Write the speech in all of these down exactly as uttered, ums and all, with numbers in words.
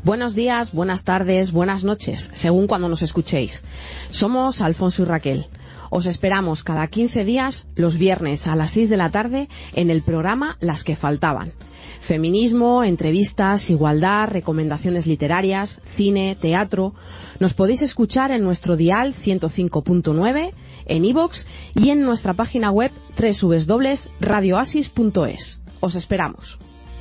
Buenos días, buenas tardes, buenas noches, según cuando nos escuchéis. Somos Alfonso y Raquel. Os esperamos cada quince días, los viernes a las seis de la tarde, en el programa Las que faltaban. Feminismo, entrevistas, igualdad, recomendaciones literarias, cine, teatro. Nos podéis escuchar en nuestro dial ciento cinco punto nueve, en iVoox y en nuestra página web doble u doble u doble u punto radio oasis punto es. Os esperamos.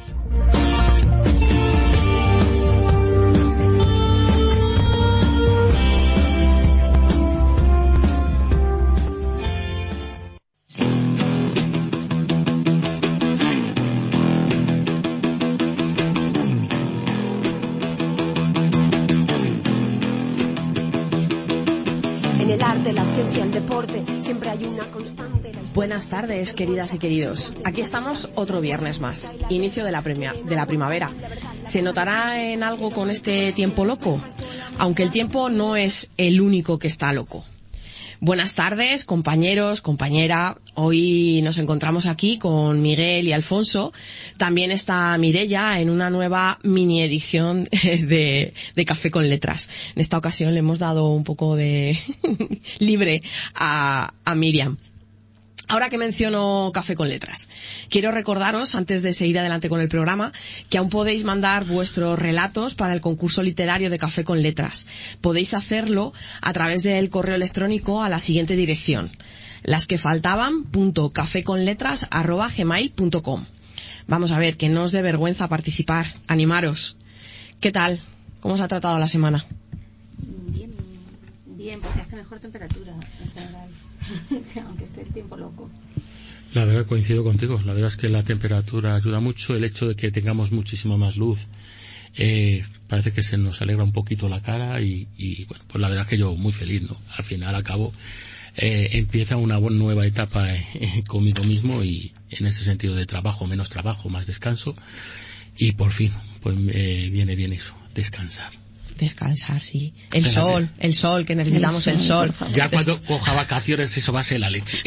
Buenas tardes, queridas y queridos. Aquí estamos otro viernes más, inicio de la, premia, de la primavera. ¿Se notará en algo con este tiempo loco? Aunque el tiempo no es el único que está loco. Buenas tardes, compañeros, compañera. Hoy nos encontramos aquí con Miguel y Alfonso. También está Mireia en una nueva mini edición de, de Café con Letras. En esta ocasión le hemos dado un poco de libre a, a Miriam. Ahora que menciono Café con Letras, quiero recordaros, antes de seguir adelante con el programa, que aún podéis mandar vuestros relatos para el concurso literario de Café con Letras. Podéis hacerlo a través del correo electrónico a la siguiente dirección: lasquefaltaban punto cafeconletras arroba gmail punto com. Vamos a ver, que no os dé vergüenza participar, animaros. ¿Qué tal? ¿Cómo os ha tratado la semana? Bien, bien, porque hace mejor temperatura en general. Aunque esté el tiempo loco. La verdad, coincido contigo. La verdad es que la temperatura ayuda mucho. El hecho de que tengamos muchísima más luz eh, parece que se nos alegra un poquito la cara y, y bueno, pues la verdad es que yo muy feliz, ¿no? Al final, al cabo, eh, empieza una buena nueva etapa eh, eh, conmigo mismo, y en ese sentido de trabajo, menos trabajo, más descanso, y por fin pues eh, viene bien eso, descansar. Descansar, sí. El Espera, sol, el sol, que necesitamos el sol. El sol. Ya cuando coja vacaciones eso va a ser la leche.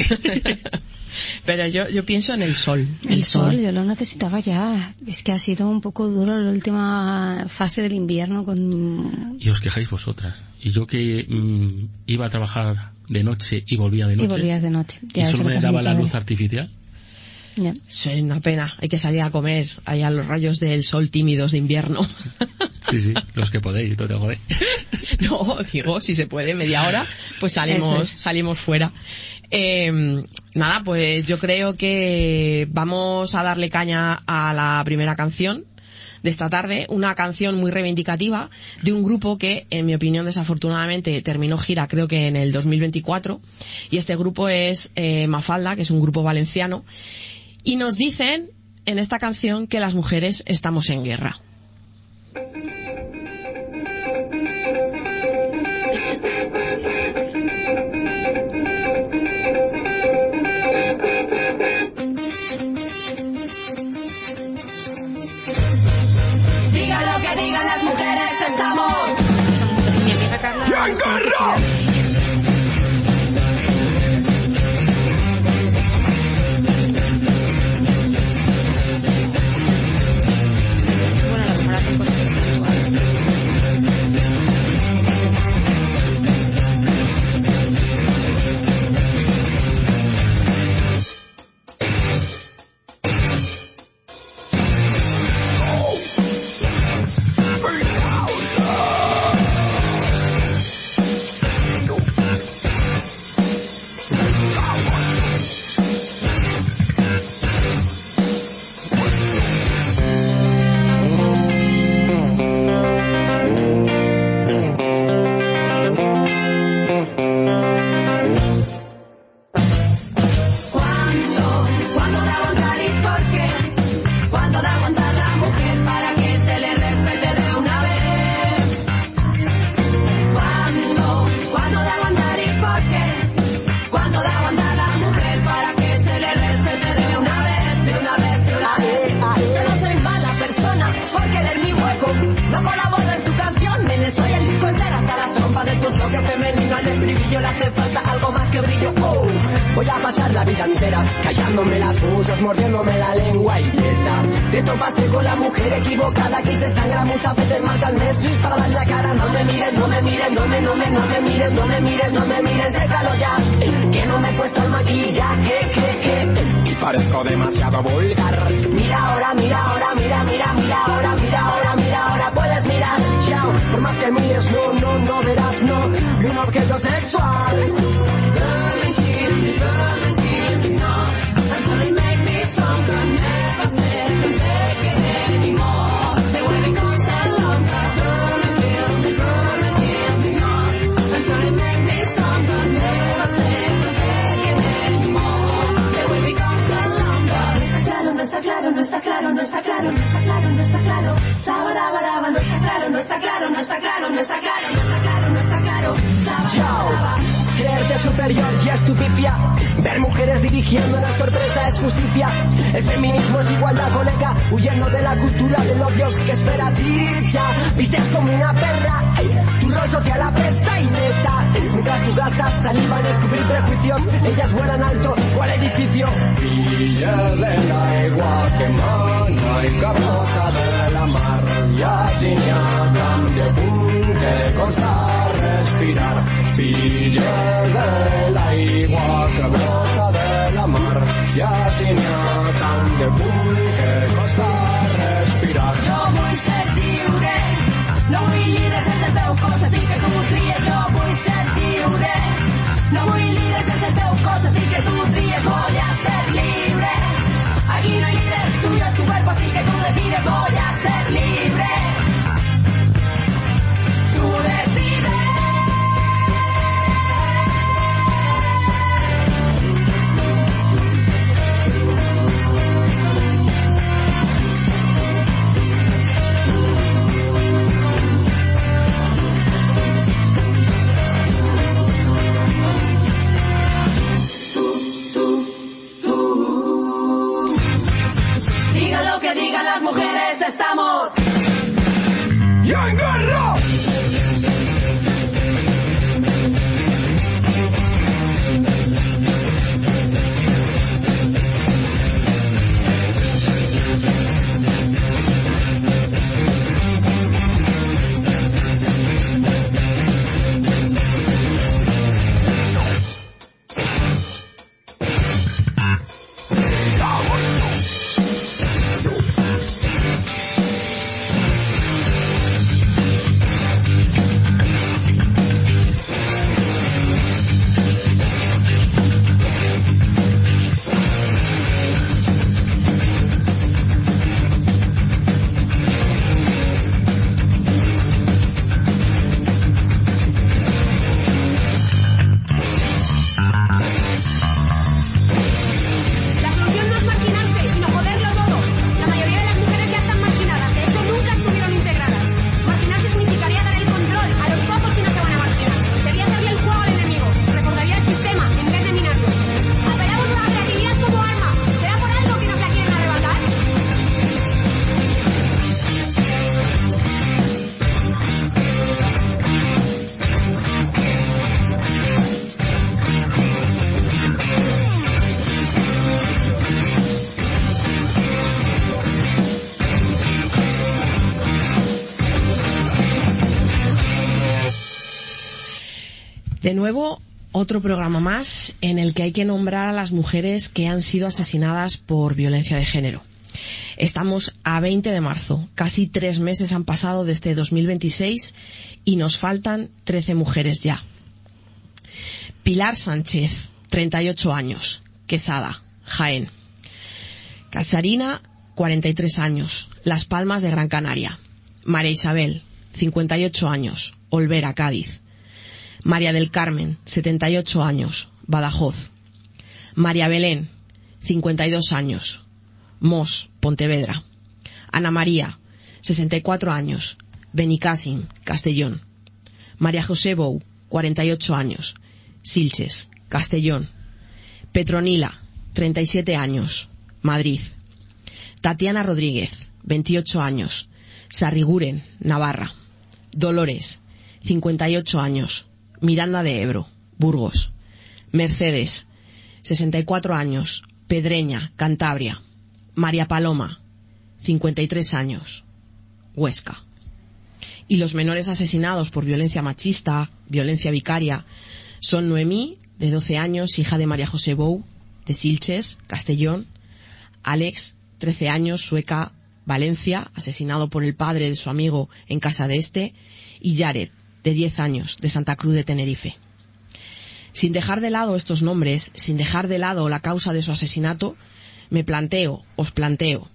Pero yo, yo pienso en el sol. El, el sol, sol, yo lo necesitaba ya. Es que ha sido un poco duro la última fase del invierno con... Y os quejáis vosotras. Y yo que mmm, iba a trabajar de noche y volvía de noche. Y volvías de noche. Ya, y solo me daba la luz artificial. Yeah. Es una pena, hay que salir a comer allá a los rayos del sol tímidos de invierno. Sí, sí, los que podéis, no te jodéis. No, digo, si se puede, media hora, pues salimos, salimos fuera. Eh, nada, pues yo creo que vamos a darle caña a la primera canción de esta tarde, una canción muy reivindicativa de un grupo que, en mi opinión, desafortunadamente terminó gira creo que en el dos mil veinticuatro, y este grupo es eh, Mafalda, que es un grupo valenciano, y nos dicen en esta canción que las mujeres estamos en guerra. Digan lo que digan las mujeres, estamos. Mi amiga Carla. ¡En guerra! a pasar la vida entera callándome las musas, mordiéndome la lengua y quieta. Te topaste con la mujer equivocada que se sangra muchas veces más al mes para dar la cara. No me mires, no me mires, no me, no me, no me mires, no me mires, no me mires, déjalo ya, que no me he puesto el maquillaje, que, que, y parezco demasiado vulgar. Mira ahora, mira ahora, mira, mira, mira ahora, mira ahora, mira ahora, puedes mirar, chao, por más que mires, no, no, no verás, no, ni un objeto sexual. No está claro, no está claro, no está claro, no está claro, no está claro. Sabarabaraba, no está claro, no está claro, no está claro, no está claro, no está claro, no está claro. Chao. Creerte superior ya es tu pifia. Ver mujeres dirigiendo la sorpresa es justicia. El feminismo es igualdad, colega. Huyendo de la cultura del odio que esperas y ya. Vistes como una perra. Tu rol social apesta y neta. Mientras tú gastas saliva en descubrir prejuicios, ellas vuelan alto cual edificio. Villa de la igual que mana y cabrota de la mar. Ya sin ya cambia punt que costa respirar. Villa de la igual que brota de la mar. Ja si n'hi ha tant de punt que costa respirar. Jo vull ser lliure, no vull líders sense el teu cos, així que tu tries. Jo vull ser lliure, no vull líders sense el teu cos, així que tu tries. Voy a ser libre, aquí no hay líder, tuyo es tu cuerpo, así que tú decides. Voy a ser libre, tú decides. Digan las mujeres, estamos ¡ya en guerra! De nuevo, otro programa más en el que hay que nombrar a las mujeres que han sido asesinadas por violencia de género. Estamos a veinte de marzo, casi tres meses han pasado desde dos mil veintiséis y nos faltan trece mujeres ya. Pilar Sánchez, treinta y ocho años, Quesada, Jaén. Cazarina, cuarenta y tres años, Las Palmas de Gran Canaria. María Isabel, cincuenta y ocho años, Olvera, Cádiz. María del Carmen, setenta y ocho años, Badajoz. María Belén, cincuenta y dos años, Mos, Pontevedra. Ana María, sesenta y cuatro años, Benicàssim, Castellón. María José Bou, cuarenta y ocho años, Silches, Castellón. Petronila, treinta y siete años, Madrid. Tatiana Rodríguez, veintiocho años, Sarriguren, Navarra. Dolores, cincuenta y ocho años, Miranda de Ebro, Burgos. Mercedes, sesenta y cuatro años, Pedreña, Cantabria. María Paloma, cincuenta y tres años, Huesca. Y los menores asesinados por violencia machista, violencia vicaria, son Noemí, de doce años, hija de María José Bou, de Silches, Castellón. Alex, trece años, Sueca, Valencia, asesinado por el padre de su amigo en casa de este. Y Jared, de diez años, de Santa Cruz de Tenerife. Sin dejar de lado estos nombres, sin dejar de lado la causa de su asesinato, me planteo, os planteo,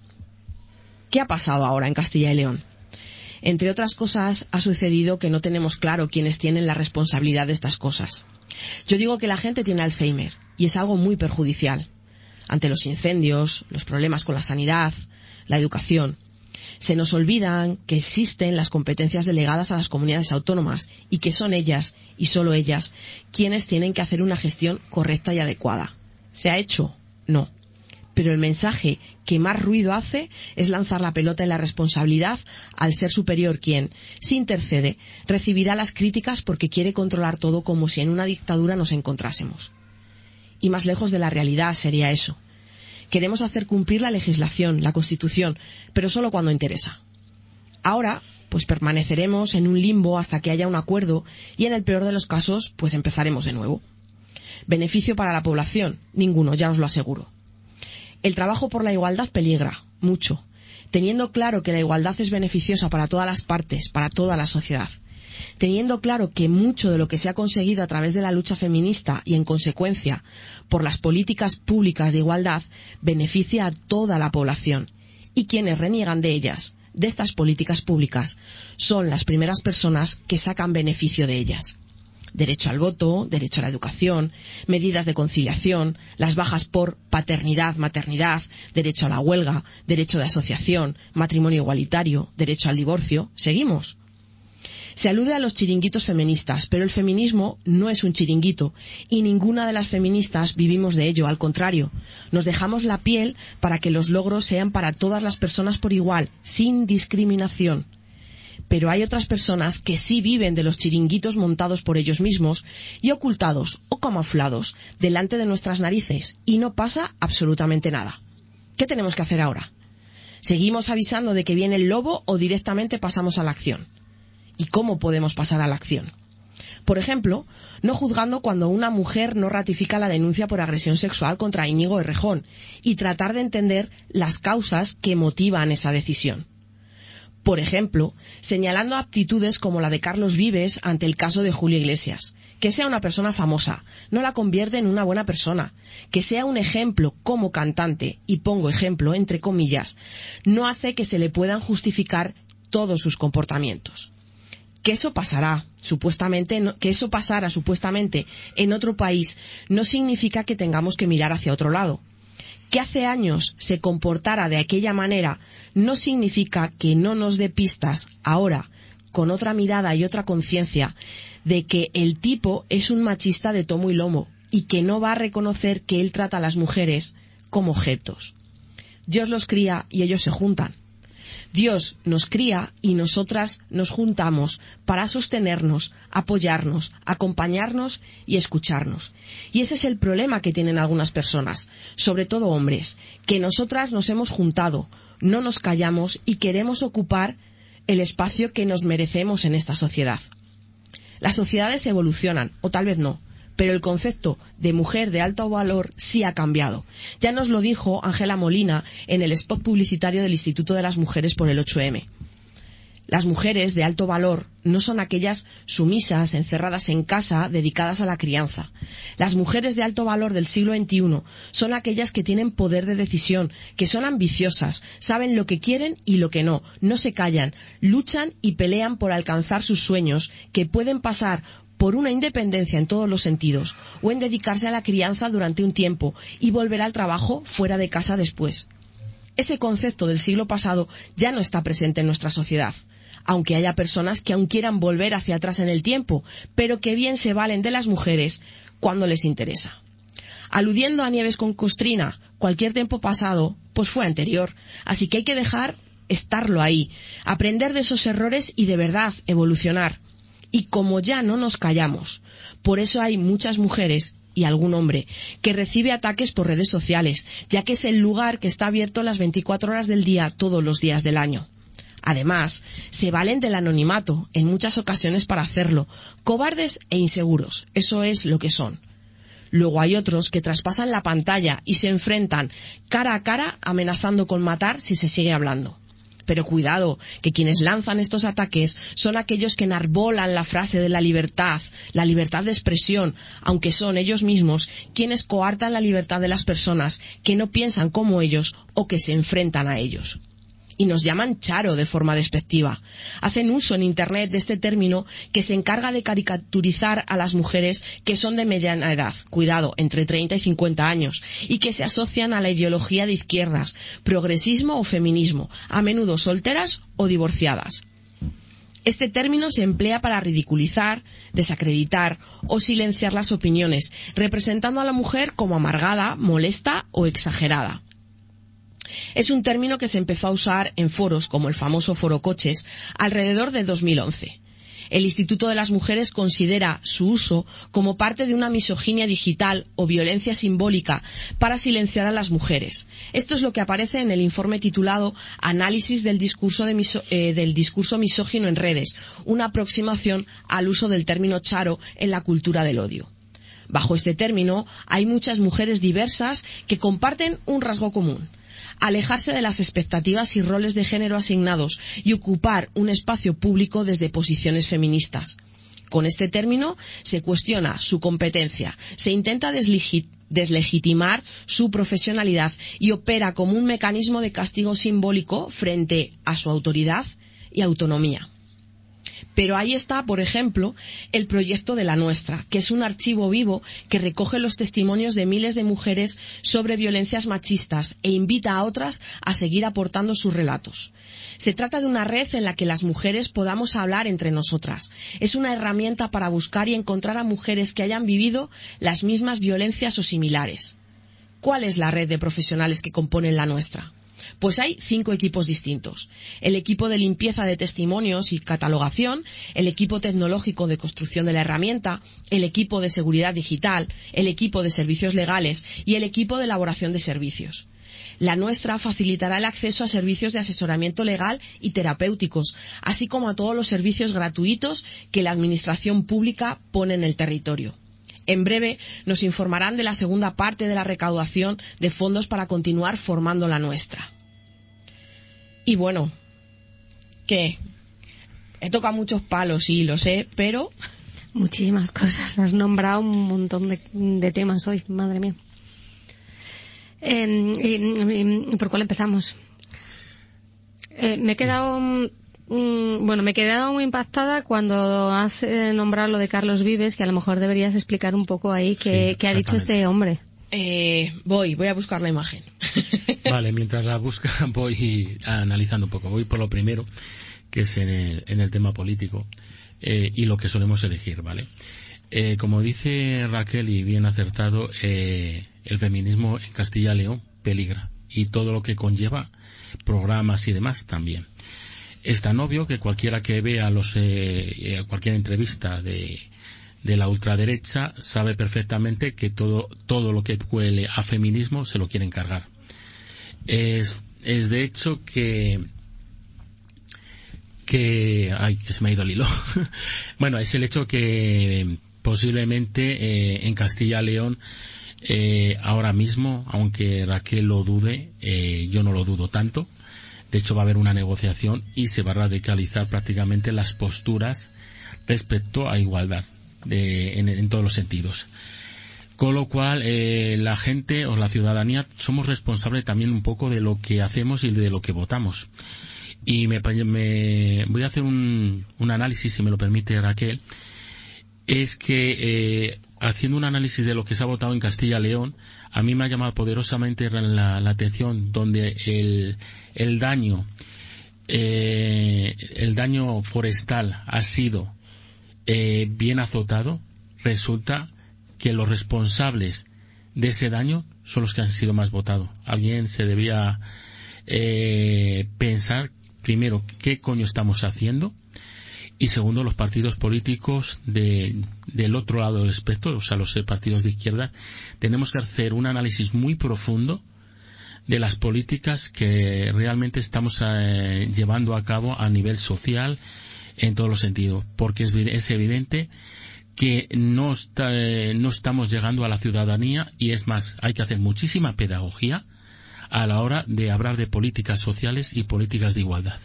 ¿qué ha pasado ahora en Castilla y León? Entre otras cosas, ha sucedido que no tenemos claro quiénes tienen la responsabilidad de estas cosas. Yo digo que la gente tiene Alzheimer, y es algo muy perjudicial. Ante los incendios, los problemas con la sanidad, la educación, se nos olvidan que existen las competencias delegadas a las comunidades autónomas y que son ellas, y solo ellas, quienes tienen que hacer una gestión correcta y adecuada. ¿Se ha hecho? No. Pero el mensaje que más ruido hace es lanzar la pelota en la responsabilidad al ser superior quien, si intercede, recibirá las críticas porque quiere controlar todo como si en una dictadura nos encontrásemos. Y más lejos de la realidad sería eso. Queremos hacer cumplir la legislación, la Constitución, pero solo cuando interesa. Ahora, pues permaneceremos en un limbo hasta que haya un acuerdo y en el peor de los casos, pues empezaremos de nuevo. Beneficio para la población, ninguno, ya os lo aseguro. El trabajo por la igualdad peligra, mucho, teniendo claro que la igualdad es beneficiosa para todas las partes, para toda la sociedad. Teniendo claro que mucho de lo que se ha conseguido a través de la lucha feminista y, en consecuencia, por las políticas públicas de igualdad, beneficia a toda la población. Y quienes reniegan de ellas, de estas políticas públicas, son las primeras personas que sacan beneficio de ellas. Derecho al voto, derecho a la educación, medidas de conciliación, las bajas por paternidad, maternidad, derecho a la huelga, derecho de asociación, matrimonio igualitario, derecho al divorcio. ¿Seguimos? Se alude a los chiringuitos feministas, pero el feminismo no es un chiringuito y ninguna de las feministas vivimos de ello, al contrario, nos dejamos la piel para que los logros sean para todas las personas por igual, sin discriminación. Pero hay otras personas que sí viven de los chiringuitos montados por ellos mismos y ocultados o camuflados delante de nuestras narices y no pasa absolutamente nada. ¿Qué tenemos que hacer ahora? ¿Seguimos avisando de que viene el lobo o directamente pasamos a la acción? ¿Y cómo podemos pasar a la acción? Por ejemplo, no juzgando cuando una mujer no ratifica la denuncia por agresión sexual contra Íñigo Errejón y tratar de entender las causas que motivan esa decisión. Por ejemplo, señalando aptitudes como la de Carlos Vives ante el caso de Julio Iglesias. Que sea una persona famosa no la convierte en una buena persona. Que sea un ejemplo como cantante, y pongo ejemplo entre comillas, no hace que se le puedan justificar todos sus comportamientos. Que eso pasará, supuestamente, que eso pasara supuestamente en otro país no significa que tengamos que mirar hacia otro lado. Que hace años se comportara de aquella manera no significa que no nos dé pistas ahora, con otra mirada y otra conciencia, de que el tipo es un machista de tomo y lomo y que no va a reconocer que él trata a las mujeres como objetos. Dios los cría y ellos se juntan. Dios nos cría y nosotras nos juntamos para sostenernos, apoyarnos, acompañarnos y escucharnos. Y ese es el problema que tienen algunas personas, sobre todo hombres, que nosotras nos hemos juntado, no nos callamos y queremos ocupar el espacio que nos merecemos en esta sociedad. Las sociedades evolucionan, o tal vez no, pero el concepto de mujer de alto valor sí ha cambiado. Ya nos lo dijo Ángela Molina en el spot publicitario del Instituto de las Mujeres por el ocho eme. Las mujeres de alto valor no son aquellas sumisas, encerradas en casa, dedicadas a la crianza. Las mujeres de alto valor del siglo veintiuno son aquellas que tienen poder de decisión, que son ambiciosas, saben lo que quieren y lo que no, no se callan, luchan y pelean por alcanzar sus sueños, que pueden pasar por una independencia en todos los sentidos, o en dedicarse a la crianza durante un tiempo y volver al trabajo fuera de casa después. Ese concepto del siglo pasado ya no está presente en nuestra sociedad, aunque haya personas que aún quieran volver hacia atrás en el tiempo, pero que bien se valen de las mujeres cuando les interesa. Aludiendo a Nieves con Costrina, cualquier tiempo pasado, pues fue anterior, así que hay que dejar estarlo ahí, aprender de esos errores y de verdad evolucionar. Y como ya no nos callamos, por eso hay muchas mujeres y algún hombre, que recibe ataques por redes sociales, ya que es el lugar que está abierto las veinticuatro horas del día, todos los días del año. Además, se valen del anonimato, en muchas ocasiones para hacerlo, cobardes e inseguros, eso es lo que son. Luego hay otros que traspasan la pantalla y se enfrentan cara a cara amenazando con matar si se sigue hablando. Pero cuidado, que quienes lanzan estos ataques son aquellos que enarbolan la frase de la libertad, la libertad de expresión, aunque son ellos mismos quienes coartan la libertad de las personas que no piensan como ellos o que se enfrentan a ellos. Y nos llaman charo de forma despectiva. Hacen uso en Internet de este término que se encarga de caricaturizar a las mujeres que son de mediana edad, cuidado, entre treinta y cincuenta años, y que se asocian a la ideología de izquierdas, progresismo o feminismo, a menudo solteras o divorciadas. Este término se emplea para ridiculizar, desacreditar o silenciar las opiniones, representando a la mujer como amargada, molesta o exagerada. Es un término que se empezó a usar en foros como el famoso Foro Coches alrededor de dos mil once. El Instituto de las Mujeres considera su uso como parte de una misoginia digital o violencia simbólica para silenciar a las mujeres. Esto es lo que aparece en el informe titulado Análisis del discurso, de miso, eh, del discurso misógino en redes, una aproximación al uso del término charo en la cultura del odio. Bajo este término hay muchas mujeres diversas que comparten un rasgo común: alejarse de las expectativas y roles de género asignados y ocupar un espacio público desde posiciones feministas. Con este término se cuestiona su competencia, se intenta deslegit- deslegitimar su profesionalidad y opera como un mecanismo de castigo simbólico frente a su autoridad y autonomía. Pero ahí está, por ejemplo, el proyecto de La Nuestra, que es un archivo vivo que recoge los testimonios de miles de mujeres sobre violencias machistas e invita a otras a seguir aportando sus relatos. Se trata de una red en la que las mujeres podamos hablar entre nosotras. Es una herramienta para buscar y encontrar a mujeres que hayan vivido las mismas violencias o similares. ¿Cuál es la red de profesionales que componen La Nuestra? Pues hay cinco equipos distintos: el equipo de limpieza de testimonios y catalogación, el equipo tecnológico de construcción de la herramienta, el equipo de seguridad digital, el equipo de servicios legales y el equipo de elaboración de servicios. La Nuestra facilitará el acceso a servicios de asesoramiento legal y terapéuticos, así como a todos los servicios gratuitos que la Administración Pública pone en el territorio. En breve nos informarán de la segunda parte de la recaudación de fondos para continuar formando La Nuestra. Y bueno, ¿qué? He tocado muchos palos, sí, lo sé, pero... Muchísimas cosas. Has nombrado un montón de, de temas hoy, madre mía. Eh, eh, ¿Por cuál empezamos? Eh, me he quedado... Mm, bueno, me he quedado muy impactada cuando has eh, nombrado lo de Carlos Vives, que a lo mejor deberías explicar un poco ahí qué, sí, qué ha dicho este hombre. Eh, voy, voy a buscar la imagen. Vale, mientras la busca voy analizando un poco. Voy por lo primero, que es en el, en el tema político eh, y lo que solemos elegir, ¿vale? Eh, como dice Raquel, y bien acertado, eh, el feminismo en Castilla y León peligra, y todo lo que conlleva, programas y demás también. Es tan obvio que cualquiera que vea los, eh, cualquier entrevista de, de la ultraderecha sabe perfectamente que todo, todo lo que huele a feminismo se lo quieren cargar. Es, es de hecho que, que, ay, que se me ha ido el hilo. Bueno, es el hecho que posiblemente eh, en Castilla y León eh, ahora mismo, aunque Raquel lo dude, eh, yo no lo dudo tanto. De hecho, va a haber una negociación y se va a radicalizar prácticamente las posturas respecto a igualdad de, en, en todos los sentidos. Con lo cual, eh, la gente o la ciudadanía somos responsables también un poco de lo que hacemos y de lo que votamos. Y me, me voy a hacer un, un análisis, si me lo permite Raquel. Es que eh, haciendo un análisis de lo que se ha votado en Castilla y León, a mí me ha llamado poderosamente la, la atención donde el, el daño eh, el daño forestal ha sido eh, bien azotado. Resulta que los responsables de ese daño son los que han sido más votados. Alguien se debía eh, pensar primero qué coño estamos haciendo y segundo, los partidos políticos de, del otro lado del espectro, o sea, los partidos de izquierda, tenemos que hacer un análisis muy profundo de las políticas que realmente estamos eh, llevando a cabo a nivel social en todos los sentidos, porque es, es evidente que no, está, eh, no estamos llegando a la ciudadanía, y es más, hay que hacer muchísima pedagogía a la hora de hablar de políticas sociales y políticas de igualdad.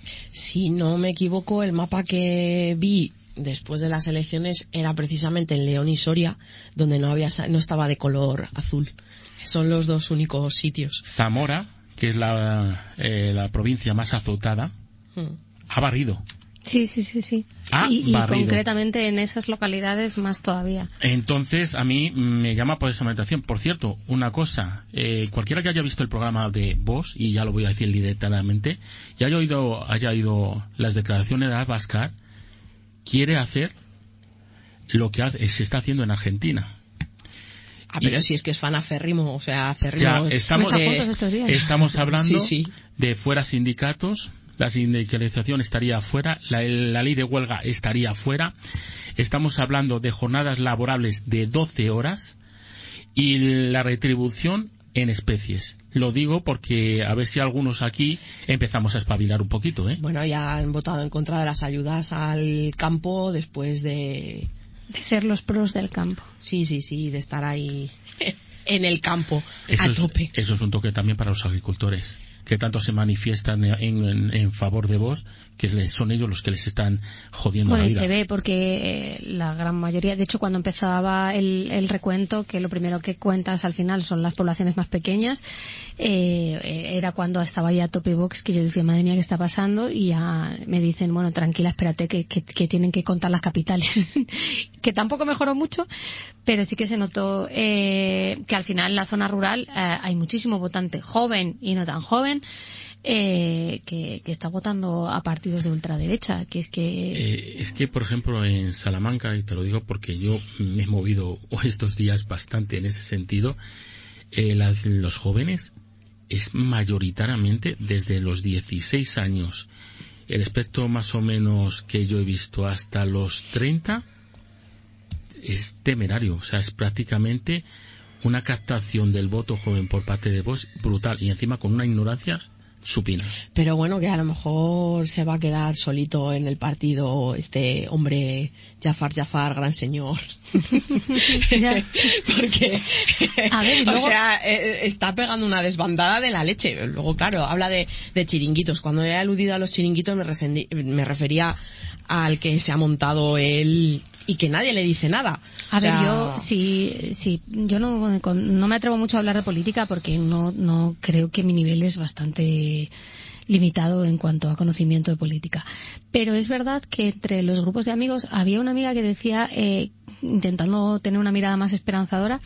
Si no me equivoco, el mapa que vi después de las elecciones era precisamente en León y Soria, donde no había no estaba de color azul. Son los dos únicos sitios. Zamora, que es la, eh, la provincia más azotada, hmm. ha barrido. Sí, sí, sí, sí. Ha y, y barrido. concretamente en esas localidades más todavía. Entonces, a mí me llama por esa meditación. Por cierto, una cosa, eh, cualquiera que haya visto el programa de Vox, y ya lo voy a decir directamente, y haya oído, haya oído las declaraciones de Abascal, quiere hacer lo que hace, se está haciendo en Argentina. Ah, pero y, si es que es fan aférrimo, o sea, aférrimo. Ya, estamos, de, estamos hablando sí, sí. de fuera sindicatos. La sindicalización estaría fuera, la, la ley de huelga estaría fuera. Estamos hablando de jornadas laborables de doce horas y la retribución en especies. Lo digo porque a ver si algunos aquí empezamos a espabilar un poquito, ¿eh? Bueno, ya han votado en contra de las ayudas al campo después de... De ser los pros del campo. Sí, sí, sí, de estar ahí en el campo eso a tope. Es, eso es un toque también para los agricultores, que tanto se manifiestan en, en, en favor de vos, que son ellos los que les están jodiendo bueno, la vida. Bueno, y se ve porque eh, la gran mayoría, de hecho, cuando empezaba el, el recuento, que lo primero que cuentas al final son las poblaciones más pequeñas, eh, era cuando estaba ya a tope Vox, que yo decía, madre mía, ¿qué está pasando? Y ya me dicen, bueno, tranquila, espérate, que, que, que tienen que contar las capitales. Que tampoco mejoró mucho, pero sí que se notó eh, que al final en la zona rural eh, hay muchísimo votante joven y no tan joven, Eh, que, que está votando a partidos de ultraderecha, que es que eh, es que por ejemplo en Salamanca, y te lo digo porque yo me he movido estos días bastante en ese sentido, eh, las, los jóvenes es mayoritariamente desde los dieciséis años, el espectro más o menos que yo he visto hasta los treinta es temerario, o sea, es prácticamente una captación del voto joven por parte de Vox brutal, y encima con una ignorancia supina. Pero bueno, que a lo mejor se va a quedar solito en el partido este hombre Jafar Jafar, gran señor. Porque a ver, luego... o sea, eh, está pegando una desbandada de la leche. Luego, claro, habla de, de chiringuitos. Cuando he aludido a los chiringuitos me, refendi, me refería al que se ha montado él y que nadie le dice nada. A o ver, sea... yo sí, sí, yo no, no me atrevo mucho a hablar de política porque no, no creo que mi nivel es bastante limitado en cuanto a conocimiento de política. Pero es verdad que entre los grupos de amigos había una amiga que decía, eh, intentando tener una mirada más esperanzadora,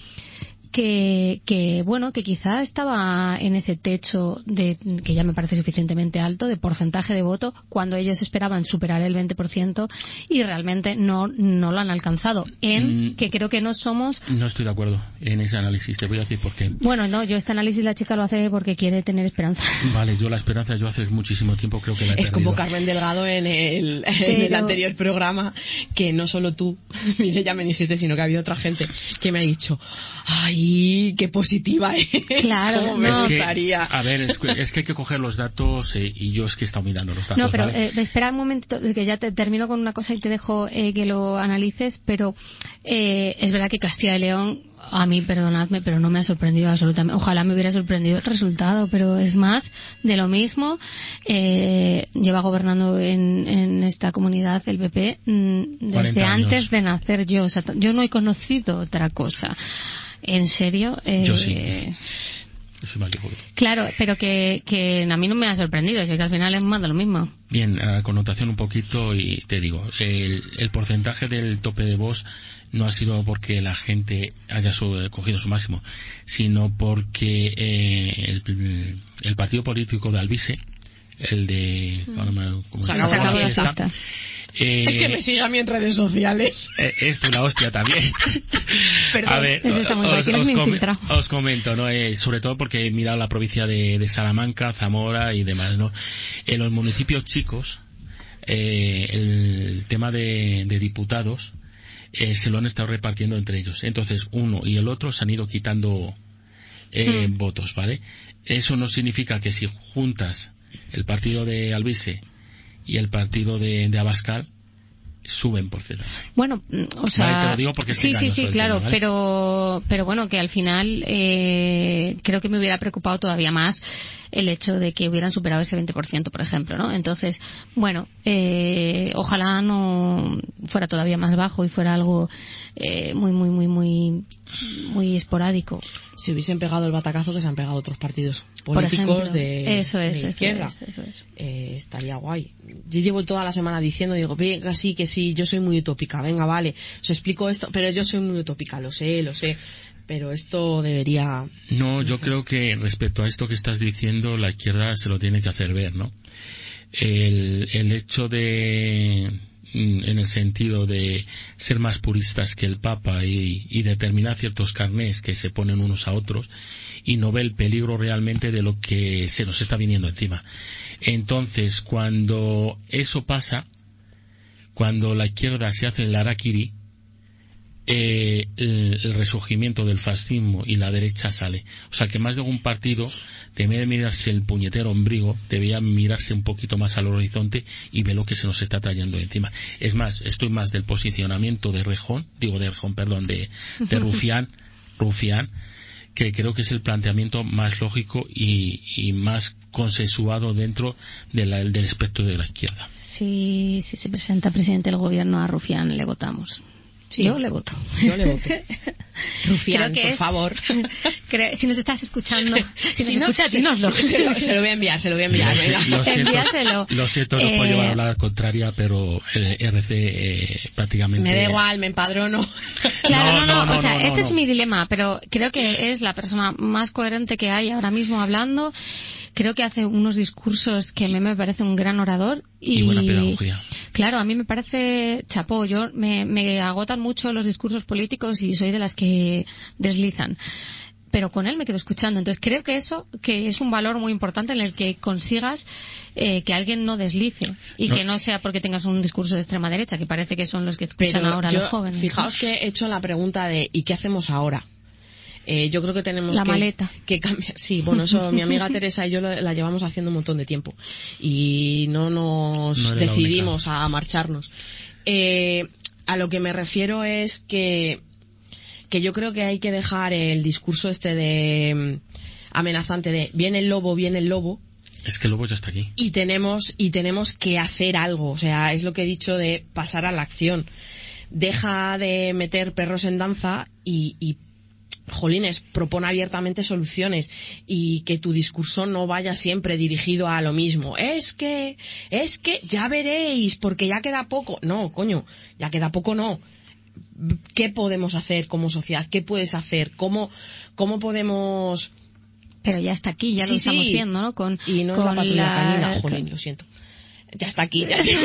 que, que bueno, que quizá estaba en ese techo de, que ya me parece suficientemente alto, de porcentaje de voto, cuando ellos esperaban superar el veinte por ciento y realmente no, no lo han alcanzado. En mm, que creo que no somos... No estoy de acuerdo en ese análisis, te voy a decir por qué. Bueno, no, yo este análisis la chica lo hace porque quiere tener esperanza. Vale, yo la esperanza, yo hace muchísimo tiempo creo que la he Es perdido. como Carmen Delgado en el, Pero... en el anterior programa, que no solo tú, mire, ya me dijiste, sino que había otra gente que me ha dicho, ay, qué positiva es. Claro, como me no. gustaría. Es que, a ver, es que, es que hay que coger los datos eh, y yo es que he estado mirando los datos. No, pero ¿vale? eh, espera un momentito, que ya te termino con una cosa y te dejo eh, que lo analices, pero eh, es verdad que Castilla y León, a mí, perdonadme, pero no me ha sorprendido absolutamente. Ojalá me hubiera sorprendido el resultado, pero es más de lo mismo. Eh, lleva gobernando en, en esta comunidad el P P mmm, desde antes de nacer yo. O sea, yo no he conocido otra cosa. ¿En serio? Eh, Yo sí. Yo soy mal de juego. Claro, pero que, que a mí no me ha sorprendido, es que al final es más de lo mismo. Bien, a connotación un poquito y te digo, el, el porcentaje del tope de voz no ha sido porque la gente haya su, cogido su máximo, sino porque eh, el, el partido político de Alvise, el de... Mm. No me, ¿cómo se se acabó llama? la fiesta. Eh, es que me sigue a mí en redes sociales. Eh, es una hostia también. Perdón. A ver, Eso está muy os, bien, os, me com infiltrado. os comento, ¿no? Eh, sobre todo porque he mirado la provincia de, de Salamanca, Zamora y demás, ¿no? En los municipios chicos, eh, el tema de, de diputados eh, se lo han estado repartiendo entre ellos. Entonces, uno y el otro se han ido quitando eh, hmm. votos, ¿vale? Eso no significa que si juntas el partido de Alvise y el partido de, de Abascal, suben porcentaje. Bueno, o sea, vale, te lo digo porque sí, sí, sí, claro, tema, ¿vale? pero, pero bueno, que al final eh, creo que me hubiera preocupado todavía más el hecho de que hubieran superado ese veinte por ciento, por ejemplo, ¿no? Entonces, bueno, eh, ojalá no fuera todavía más bajo y fuera algo eh, muy, muy, muy, muy, muy esporádico. Si hubiesen pegado el batacazo que se han pegado otros partidos políticos de, eso es, de eso izquierda, es, eso es. Eh, estaría guay. Yo llevo toda la semana diciendo, digo, venga, sí, que sí, yo soy muy utópica, venga, vale, os explico esto, pero yo soy muy utópica, lo sé, lo sé, pero esto debería... No, yo creo que respecto a esto que estás diciendo, la izquierda se lo tiene que hacer ver, ¿no? El, el hecho de... en el sentido de ser más puristas que el Papa y, y determinar ciertos carnés que se ponen unos a otros y no ve el peligro realmente de lo que se nos está viniendo encima. Entonces, cuando eso pasa, cuando la izquierda se hace el harakiri, eh, el, el resurgimiento del fascismo y la derecha sale. O sea que más de algún partido, en vez de mirarse el puñetero ombligo, debía mirarse un poquito más al horizonte y ver lo que se nos está trayendo encima. Es más, estoy más del posicionamiento de Rejón, digo de Rejón, perdón, de, de Rufián, Rufián, que creo que es el planteamiento más lógico y, y más consensuado dentro de la, del espectro de la izquierda. Si, si se presenta presidente del gobierno a Rufián, le votamos. Sí. Yo le voto. Yo le voto. Rufián, por es, favor. Creo, si nos estás escuchando, si, si nos no, escuchas, dínoslo. Se lo, se lo voy a enviar, se lo voy a enviar. Lo, lo siento, envíaselo. Lo siento, no eh, puedo llevar a la contraria, pero el R C eh, prácticamente... Me da igual, me empadrono. Claro, no, no, no, no o sea, no, no, este no. es mi dilema, pero creo que es la persona más coherente que hay ahora mismo hablando. Creo que hace unos discursos que a mí me parece un gran orador y, y buena pedagogía. Claro, a mí me parece chapó. Yo me, me agotan mucho los discursos políticos y soy de las que deslizan. Pero con él me quedo escuchando. Entonces creo que eso que es un valor muy importante en el que consigas eh, que alguien no deslice y no. que no sea porque tengas un discurso de extrema derecha, que parece que son los que escuchan Pero ahora yo, los jóvenes. Fijaos, ¿no? Que he hecho la pregunta de ¿y qué hacemos ahora? Eh, yo creo que tenemos la que, maleta. que cambiar. Sí, bueno, eso mi amiga Teresa y yo la, la llevamos haciendo un montón de tiempo y no nos no decidimos a marcharnos. Eh, a lo que me refiero es que que yo creo que hay que dejar el discurso este de amenazante de viene el lobo, viene el lobo. Es que el lobo ya está aquí. Y tenemos y tenemos que hacer algo, o sea, es lo que he dicho de pasar a la acción. Deja de meter perros en danza y, y jolines, propone abiertamente soluciones y que tu discurso no vaya siempre dirigido a lo mismo. Es que, es que, ya veréis, porque ya queda poco. No, coño, ya queda poco no. ¿Qué podemos hacer como sociedad? ¿Qué puedes hacer? ¿Cómo, cómo podemos...? Pero ya está aquí, ya sí, lo estamos sí. viendo, ¿no? Con, y no con es la patrulla la... canina, jolín, lo siento. Ya está aquí, ya está.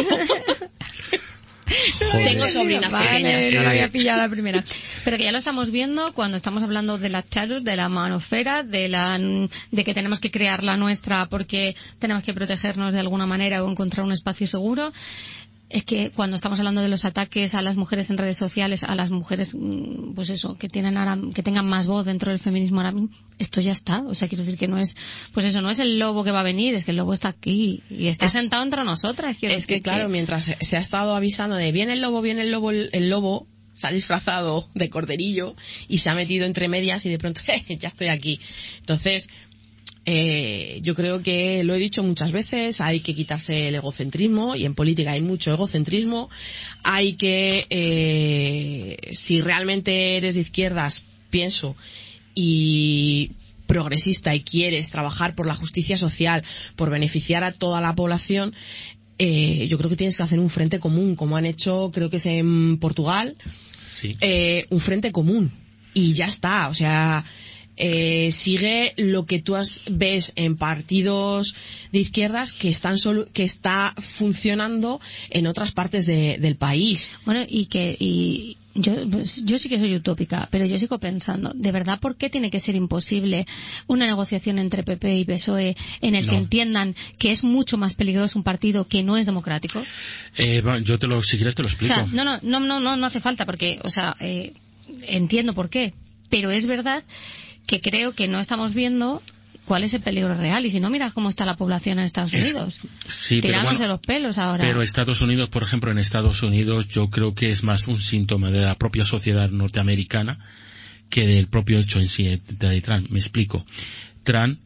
Joder. Tengo sobrinas vale, pequeñas. No la había pillado la primera. Pero que ya lo estamos viendo cuando estamos hablando de las charus, de la manofera, de la de que tenemos que crear la nuestra porque tenemos que protegernos de alguna manera o encontrar un espacio seguro. Es que cuando estamos hablando de los ataques a las mujeres en redes sociales, a las mujeres, pues eso, que tienen ahora, que tengan más voz dentro del feminismo ahora mismo, esto ya está. O sea, quiero decir que no es, pues eso, no es el lobo que va a venir, es que el lobo está aquí y está es, sentado entre nosotras. Es que, que claro, que... mientras se ha estado avisando de viene el lobo, viene el lobo, el, el lobo se ha disfrazado de corderillo y se ha metido entre medias y de pronto, eh, ya estoy aquí. Entonces, Eh, yo creo que lo he dicho muchas veces, hay que quitarse el egocentrismo y en política hay mucho egocentrismo. Hay que, eh, si realmente eres de izquierdas, pienso, y progresista y quieres trabajar por la justicia social, por beneficiar a toda la población, eh, yo creo que tienes que hacer un frente común, como han hecho, creo que es en Portugal, sí. eh, un frente común y ya está, o sea... eh, sigue lo que tú has, ves en partidos de izquierdas que están solo, que está funcionando en otras partes de, del país. Bueno, y que y yo pues, yo sí que soy utópica, pero yo sigo pensando, ¿de verdad por qué tiene que ser imposible una negociación entre P P y P S O E en el No. que entiendan que es mucho más peligroso un partido que no es democrático? Eh, bueno, yo te lo, si quieres te lo O explico. sea, no, no, no, no, no, no hace falta porque, o sea, eh, entiendo por qué, pero es verdad que creo que no estamos viendo cuál es el peligro real, y si no, mira cómo está la población en Estados Unidos. Es, sí, pero Tirándose bueno, los pelos ahora. Pero Estados Unidos, por ejemplo, en Estados Unidos yo creo que es más un síntoma de la propia sociedad norteamericana que del propio hecho en sí de, de Trump. Me explico. Trump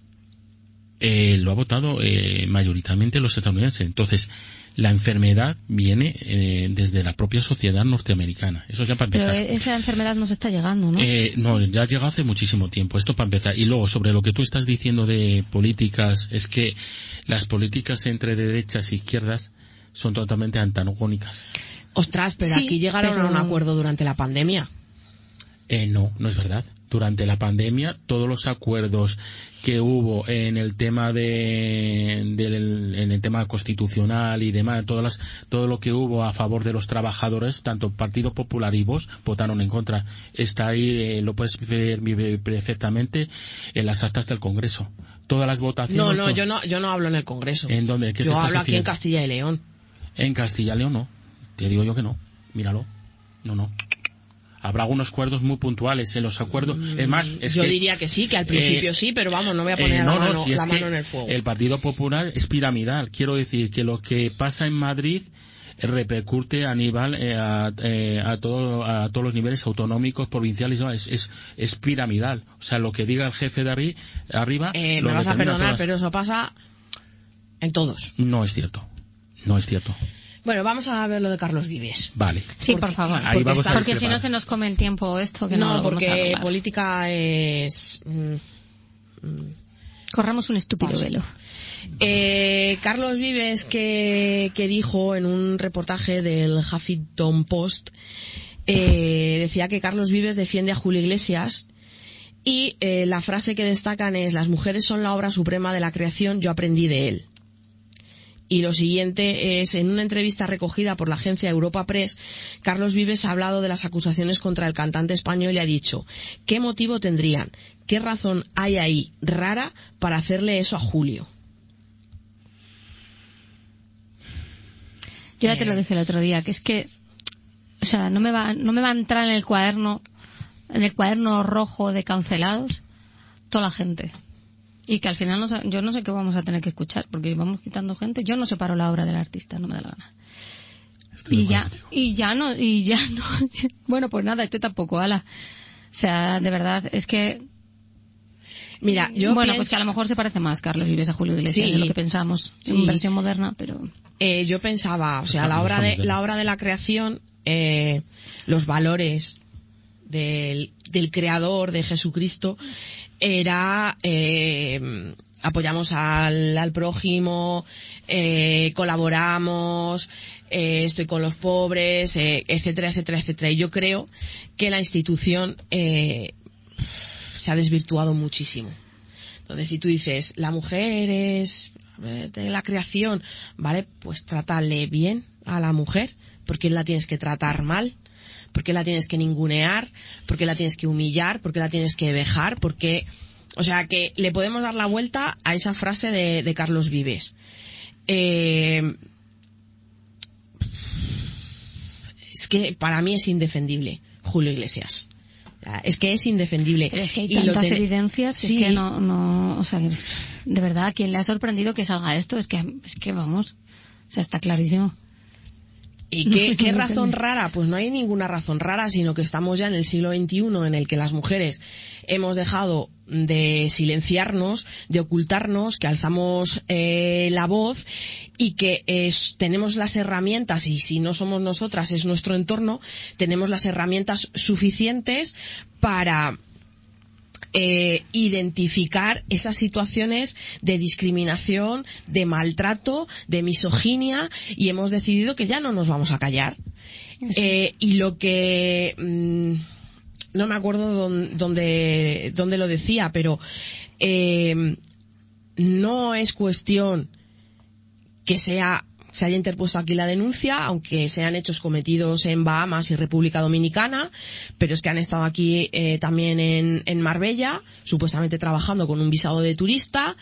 eh, lo ha votado eh, mayoritariamente los estadounidenses. Entonces, la enfermedad viene eh, desde la propia sociedad norteamericana. Eso ya para empezar. Pero esa enfermedad nos está llegando, ¿no? Eh, no, ya ha llegado hace muchísimo tiempo. Esto para empezar. Y luego, sobre lo que tú estás diciendo de políticas, es que las políticas entre derechas e izquierdas son totalmente antagónicas. Ostras, pero Sí, aquí llegaron pero- a un acuerdo durante la pandemia. Eh, no, no es verdad. Durante la pandemia, todos los acuerdos que hubo en el tema de, del, en el tema constitucional y demás, todas las, todo lo que hubo a favor de los trabajadores, tanto Partido Popular y Vox votaron en contra. Está ahí, eh, lo puedes ver perfectamente en las actas del Congreso. Todas las votaciones. No, no, son- yo no, yo no hablo en el Congreso. ¿En dónde? ¿Qué te Yo estás hablo aquí en refiriendo? Castilla y León. En Castilla y León no. Te digo yo que no. Míralo. No, no. Habrá algunos acuerdos muy puntuales en los acuerdos. Es más, es yo que, diría que sí, que al principio eh, sí, pero vamos, no voy a poner eh, no, la, no, mano, si es la que mano en el fuego. El Partido Popular es piramidal. Quiero decir que lo que pasa en Madrid repercute a nivel eh, a, eh, a, todo, a todos los niveles autonómicos, provinciales, ¿no? es, es, es piramidal. O sea, lo que diga el jefe de arri arriba. Eh, lo me vas a determina perdonar, todas. pero eso pasa en todos. No es cierto. No es cierto. Bueno, vamos a ver lo de Carlos Vives. Vale. Sí, porque- por favor. Ahí porque vamos está- a Porque si discrepar. no se nos come el tiempo esto que no, No, lo vamos a porque arreglar. política es... mm, mm. Corramos un estúpido Paso. velo. Eh, Carlos Vives, que, que dijo en un reportaje del Huffington Post, eh, decía que Carlos Vives defiende a Julio Iglesias, y eh, la frase que destacan es: las mujeres son la obra suprema de la creación, yo aprendí de él. Y lo siguiente es: en una entrevista recogida por la agencia Europa Press, Carlos Vives ha hablado de las acusaciones contra el cantante español y ha dicho: ¿qué motivo tendrían? ¿Qué razón hay ahí rara para hacerle eso a Julio? Yo ya te lo dije el otro día, que es que, o sea, no me va, no me va a entrar en el cuaderno, en el cuaderno rojo de cancelados, toda la gente. Y que al final no, sa- yo no sé qué vamos a tener que escuchar, porque vamos quitando gente. Yo no separo la obra del artista, no me da la gana. Estoy de Y ya, acuerdo contigo. y ya no, y ya no. Bueno, pues nada, este tampoco, ala. O sea, de verdad, es que... Mira, yo bueno, pienso, pues que a lo mejor se parece más Carlos Vives a Julio Iglesias Sí. de lo que pensamos, Sí. en versión moderna, pero... eh, yo pensaba, o sea, Está- la obra está de moderno. la obra de la creación, eh, los valores del, del creador, de Jesucristo, era eh, apoyamos al, al prójimo, eh, colaboramos, eh, estoy con los pobres, eh, etcétera, etcétera, etcétera. Y yo creo que la institución eh, se ha desvirtuado muchísimo. Entonces, si tú dices, la mujer es eh, de la creación, vale, pues trátale bien a la mujer. ¿Por qué la tienes que tratar mal? ¿Por qué la tienes que ningunear? ¿Por qué la tienes que humillar? ¿Por qué la tienes que vejar? ¿Por qué? O sea, que le podemos dar la vuelta a esa frase de, de Carlos Vives. Eh, es que para mí es indefendible Julio Iglesias. O sea, es que es indefendible. Pero es que hay Y lo tantas ten- evidencias que Sí. es que no, no, o sea, que, de verdad, ¿a quién le ha sorprendido que salga esto? Es que, es que vamos, o sea, está clarísimo. ¿Y qué, No, qué no razón entiendo. rara? Pues no hay ninguna razón rara, sino que estamos ya en el siglo veintiuno, en el que las mujeres hemos dejado de silenciarnos, de ocultarnos, que alzamos eh, la voz y que es- tenemos las herramientas, y si no somos nosotras es nuestro entorno, tenemos las herramientas suficientes para eh, identificar esas situaciones de discriminación, de maltrato, de misoginia, y hemos decidido que ya no nos vamos a callar. Eso Eh, y lo que mm, no me acuerdo dónde, dónde, dónde lo decía, pero eh, no es cuestión que sea se haya interpuesto aquí la denuncia, aunque sean hechos cometidos en Bahamas y República Dominicana, pero es que han estado aquí eh, también en, en Marbella, supuestamente trabajando con un visado de turista.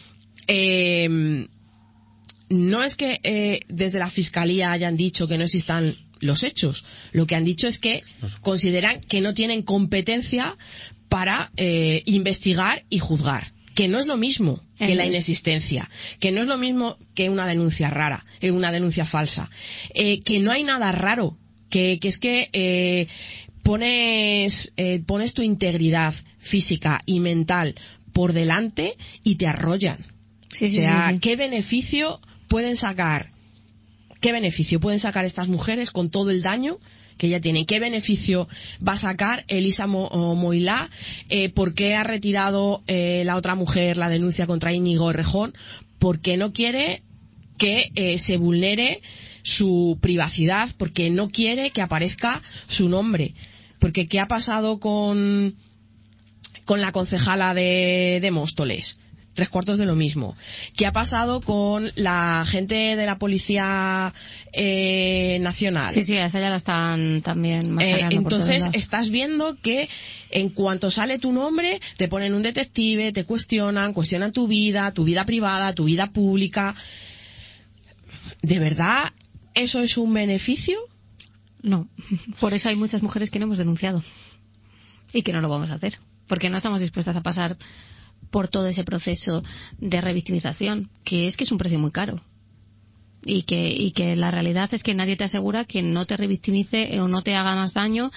Eh, no es que eh, desde la Fiscalía hayan dicho que no existan los hechos, lo que han dicho es que consideran que no tienen competencia para eh, investigar y juzgar, que no es lo mismo que la inexistencia, que no es lo mismo que una denuncia rara, eh, una denuncia falsa, eh, que no hay nada raro, que, que es que eh, pones, eh, pones tu integridad física y mental por delante y te arrollan. Sí, sí, o sea, sí, sí. ¿qué beneficio pueden sacar? ¿Qué beneficio pueden sacar estas mujeres con todo el daño que ya tienen? ¿Qué beneficio va a sacar Elisa Mo- Moilá? Eh, ¿Por qué ha retirado eh, la otra mujer la denuncia contra Íñigo Errejón? Porque no quiere que eh, se vulnere su privacidad, porque no quiere que aparezca su nombre. Porque ¿qué ha pasado con, con la concejala de, de Móstoles? Tres cuartos de lo mismo. ¿Qué ha pasado con la gente de la Policía eh, Nacional? Sí, sí, a esa ya la están también machacando. Eh, por todos entonces lados. estás viendo que en cuanto sale tu nombre te ponen un detective, te cuestionan, cuestionan tu vida, tu vida privada, tu vida pública. ¿De verdad eso es un beneficio? No, por eso hay muchas mujeres que no hemos denunciado y que no lo vamos a hacer, porque no estamos dispuestas a pasar por todo ese proceso de revictimización, que es que es un precio muy caro. Y que, y que la realidad es que nadie te asegura que no te revictimice o no te haga más daño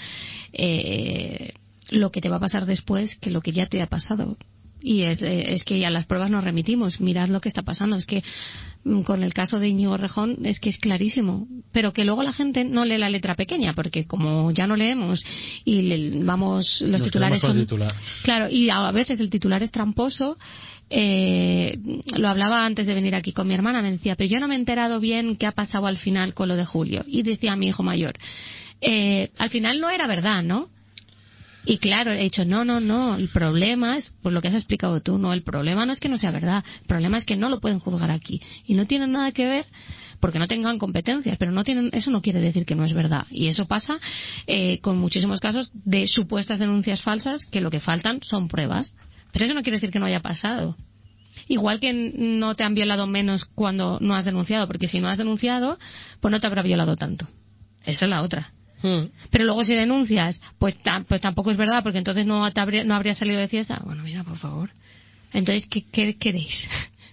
eh, lo que te va a pasar después que lo que ya te ha pasado. Y es, es que ya las pruebas nos remitimos. Mirad lo que está pasando. Es que con el caso de Íñigo Errejón es que es clarísimo. Pero que luego la gente no lee la letra pequeña, porque como ya no leemos y le, vamos, los Nos titulares quedamos con son... el titular. Claro, y a veces el titular es tramposo. Eh, lo hablaba antes de venir aquí con mi hermana, me decía, pero yo no me he enterado bien qué ha pasado al final con lo de Julio. Y decía mi hijo mayor, eh, al final no era verdad, ¿no? Y claro, he dicho, no, no, no, el problema es, pues lo que has explicado tú, no, el problema no es que no sea verdad, el problema es que no lo pueden juzgar aquí. Y no tienen nada que ver, porque no tengan competencias, pero no tienen, eso no quiere decir que no es verdad. Y eso pasa eh, con muchísimos casos de supuestas denuncias falsas, que lo que faltan son pruebas. Pero eso no quiere decir que no haya pasado. Igual que no te han violado menos cuando no has denunciado, porque si no has denunciado, pues no te habrá violado tanto. Esa es la otra. Hmm. Pero luego si denuncias, pues, ta- pues tampoco es verdad, porque entonces no, te habría, no habría salido de fiesta. Bueno, mira, por favor. Entonces, ¿qué, qué queréis?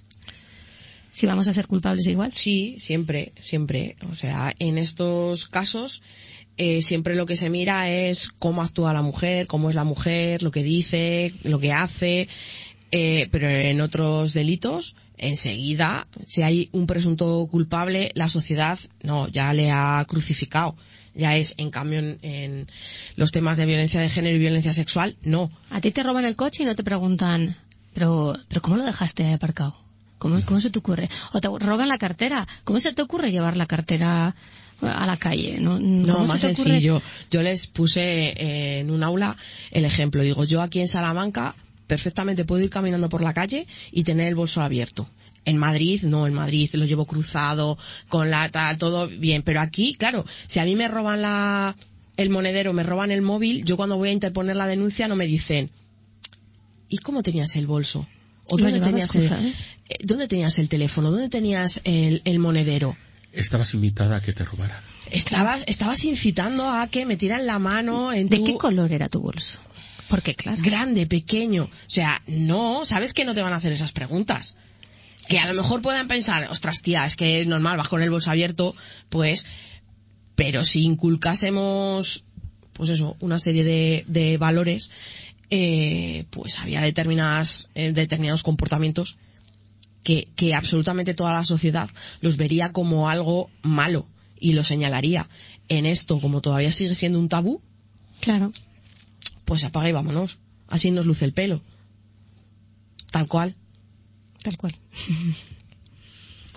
Si vamos a ser culpables igual. Sí, siempre, siempre. O sea, en estos casos eh, siempre lo que se mira es cómo actúa la mujer, cómo es la mujer, lo que dice, lo que hace. Eh, pero en otros delitos, enseguida, si hay un presunto culpable, la sociedad no, ya le ha crucificado. Ya es, en cambio, en, en los temas de violencia de género y violencia sexual, no. A ti te roban el coche y no te preguntan, pero, pero ¿cómo lo dejaste ahí aparcado? ¿Cómo, ¿Cómo se te ocurre? O te roban la cartera. ¿Cómo se te ocurre llevar la cartera a la calle? No, No, ¿Cómo más se te ocurre? sencillo. Yo les puse eh, en un aula el ejemplo. Digo, yo aquí en Salamanca perfectamente puedo ir caminando por la calle y tener el bolso abierto. En Madrid, no, en Madrid lo llevo cruzado, con la tal, todo bien. Pero aquí, claro, si a mí me roban la, el monedero, me roban el móvil, yo cuando voy a interponer la denuncia no me dicen, ¿y cómo tenías el bolso? ¿O Lo dónde llevabas tenías, el, cruzado. eh, ¿dónde tenías el teléfono? ¿Dónde tenías el, el monedero? Estabas invitada a que te robara. Estabas, estabas incitando a que me tiran la mano en ¿De tu... qué color era tu bolso? Porque claro. Grande, pequeño. O sea, no, sabes que no te van a hacer esas preguntas. Que a lo mejor puedan pensar, ostras tía, es que es normal, vas con el bolso abierto, pues, pero si inculcásemos, pues eso, una serie de, de valores, eh, pues había determinadas, eh, determinados comportamientos que, que absolutamente toda la sociedad los vería como algo malo y lo señalaría. En esto, como todavía sigue siendo un tabú, Claro. pues apaga y vámonos. Así nos luce el pelo. Tal cual. Tal cual.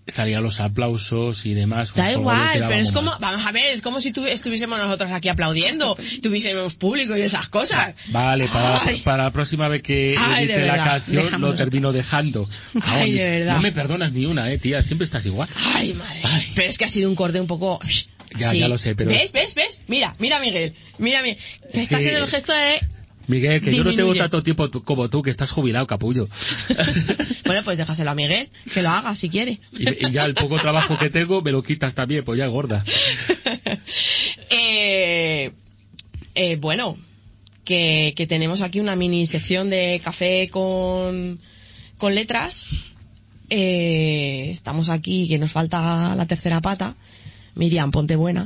salían los aplausos y demás. Da igual, pero es como, mal. vamos a ver, es como si tuvi- estuviésemos nosotros aquí aplaudiendo, tuviésemos público y esas cosas. Vale, para, Ay. para la próxima vez que Ay, de dice la verdad, canción dejamos lo termino dejando. Ay, de verdad. No me perdonas ni una, eh, tía, siempre estás igual. Ay, madre. Ay. Pero es que ha sido un corte un poco... Ya, Sí. ya lo sé, pero... ¿Ves, ves, ves? Mira, mira Miguel, mira Miguel. Te está Sí. haciendo el gesto de... Miguel, que yo no tengo Disminuye. tanto tiempo tú- como tú, que estás jubilado, capullo. Bueno, pues déjaselo a Miguel, que lo haga si quiere. Y, y ya el poco trabajo que tengo me lo quitas también, pues ya gorda. eh, eh, bueno, que, que tenemos aquí una mini sección de café con, con letras. Eh, estamos aquí, que nos falta la tercera pata. Miriam, ponte buena.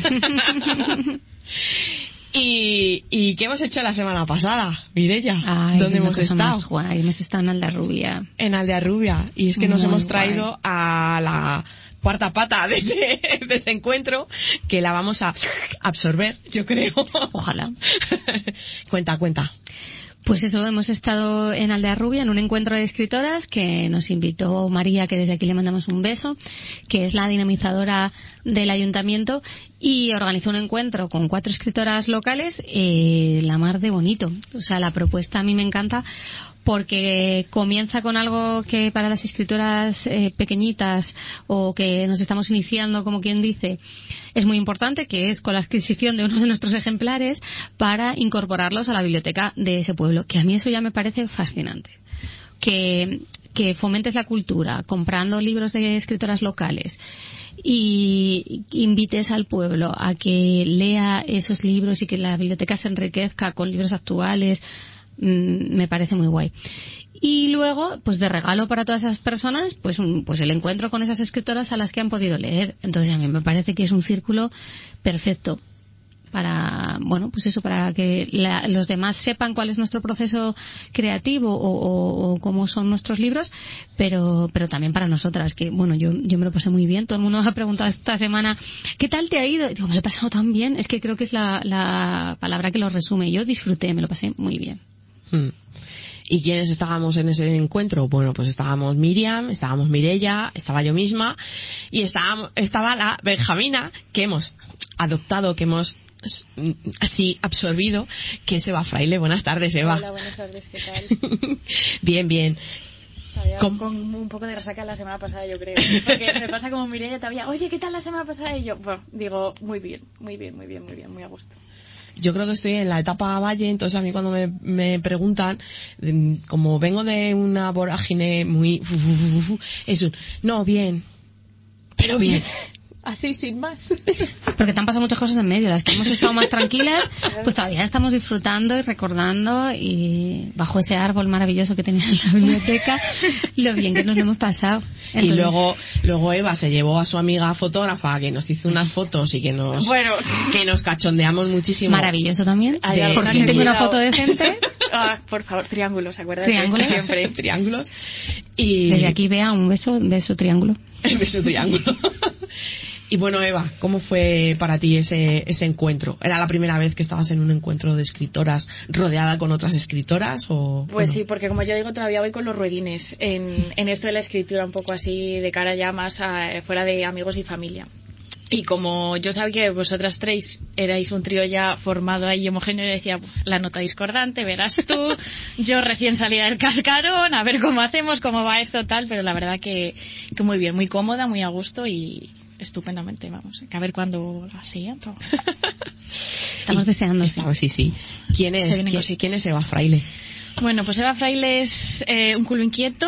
y, ¿Y qué hemos hecho la semana pasada, Mireia? Ay, ¿Dónde una hemos cosa estado? más guay. Hemos estado en Aldarrubia. En Aldearrubia. Y es que nos Muy hemos guay. traído a la cuarta pata de ese, de ese encuentro, que la vamos a absorber, yo creo. Ojalá. Cuenta, cuenta. Pues eso, hemos estado en Aldearrubia en un encuentro de escritoras que nos invitó María, que desde aquí le mandamos un beso, que es la dinamizadora del ayuntamiento, y organizó un encuentro con cuatro escritoras locales, eh, la mar de bonito. O sea, la propuesta a mí me encanta porque comienza con algo que para las escritoras eh, pequeñitas o que nos estamos iniciando, como quien dice, es muy importante, que es con la adquisición de uno de nuestros ejemplares para incorporarlos a la biblioteca de ese pueblo, que a mí eso ya me parece fascinante. Que, que fomentes la cultura comprando libros de escritoras locales y invites al pueblo a que lea esos libros y que la biblioteca se enriquezca con libros actuales, mmm, me parece muy guay. Y luego, pues de regalo para todas esas personas, pues, un, pues el encuentro con esas escritoras a las que han podido leer. Entonces a mí me parece que es un círculo perfecto para, bueno, pues eso, para que la, los demás sepan cuál es nuestro proceso creativo o, o, o cómo son nuestros libros, pero, pero también para nosotras, que bueno, yo, yo me lo pasé muy bien. Todo el mundo me ha preguntado esta semana, ¿qué tal te ha ido? Y digo, me lo he pasado tan bien, es que creo que es la, la palabra que lo resume. Yo disfruté, me lo pasé muy bien. Hmm. ¿Y quiénes estábamos en ese encuentro? Bueno, pues estábamos Miriam, estábamos Mireia, estaba yo misma y estábamos, estaba la Benjamina, que hemos adoptado, que hemos así absorbido, que es Eva Fraile. Buenas tardes, Eva. Hola, buenas tardes, ¿qué tal? Bien, bien. Todavía ¿Cómo? con un poco de resaca la semana pasada, yo creo. Porque me pasa como Mireia todavía, oye, ¿qué tal la semana pasada? Y yo, bueno, digo, muy bien, muy bien, muy bien, muy bien, muy a gusto. Yo creo que estoy en la etapa valle, entonces a mí cuando me, me preguntan, mm, como vengo de una vorágine muy... Es un, no, bien, pero bien. Así, sin más. Porque te han pasado muchas cosas en medio. Las que hemos estado más tranquilas, pues todavía estamos disfrutando y recordando, y bajo ese árbol maravilloso que tenía en la biblioteca, lo bien que nos lo hemos pasado. Entonces, Y luego, luego Eva se llevó a su amiga fotógrafa que nos hizo unas fotos y que nos, Bueno. que nos cachondeamos muchísimo. maravilloso también. Hay De- Por alguna fin que tengo una cuidado. foto decente. Ah, por favor, triángulos, acuérdate. Triángulos. Siempre. Triángulos. Y... Desde aquí vea un beso, beso triángulo. El beso triángulo. Y bueno, Eva, ¿cómo fue para ti ese, ese encuentro? ¿Era la primera vez que estabas en un encuentro de escritoras rodeada con otras escritoras? O, Pues o no? sí, porque como yo digo, todavía voy con los ruedines en, en esto de la escritura, un poco así de cara ya más a, fuera de amigos y familia. Y como yo sabía que vosotras tres erais un trío ya formado ahí homogéneo, yo decía, la nota discordante, verás tú, yo recién salida del cascarón, a ver cómo hacemos, cómo va esto, tal, pero la verdad que, que muy bien, muy cómoda, muy a gusto y estupendamente, vamos, que a ver cuándo la siguiente. Estamos deseando, sí. Estaba- sí, sí. ¿Quién Se es, vienen quién, cositas. quién es Eva Fraile? Bueno, pues Eva Fraile es eh, un culo inquieto,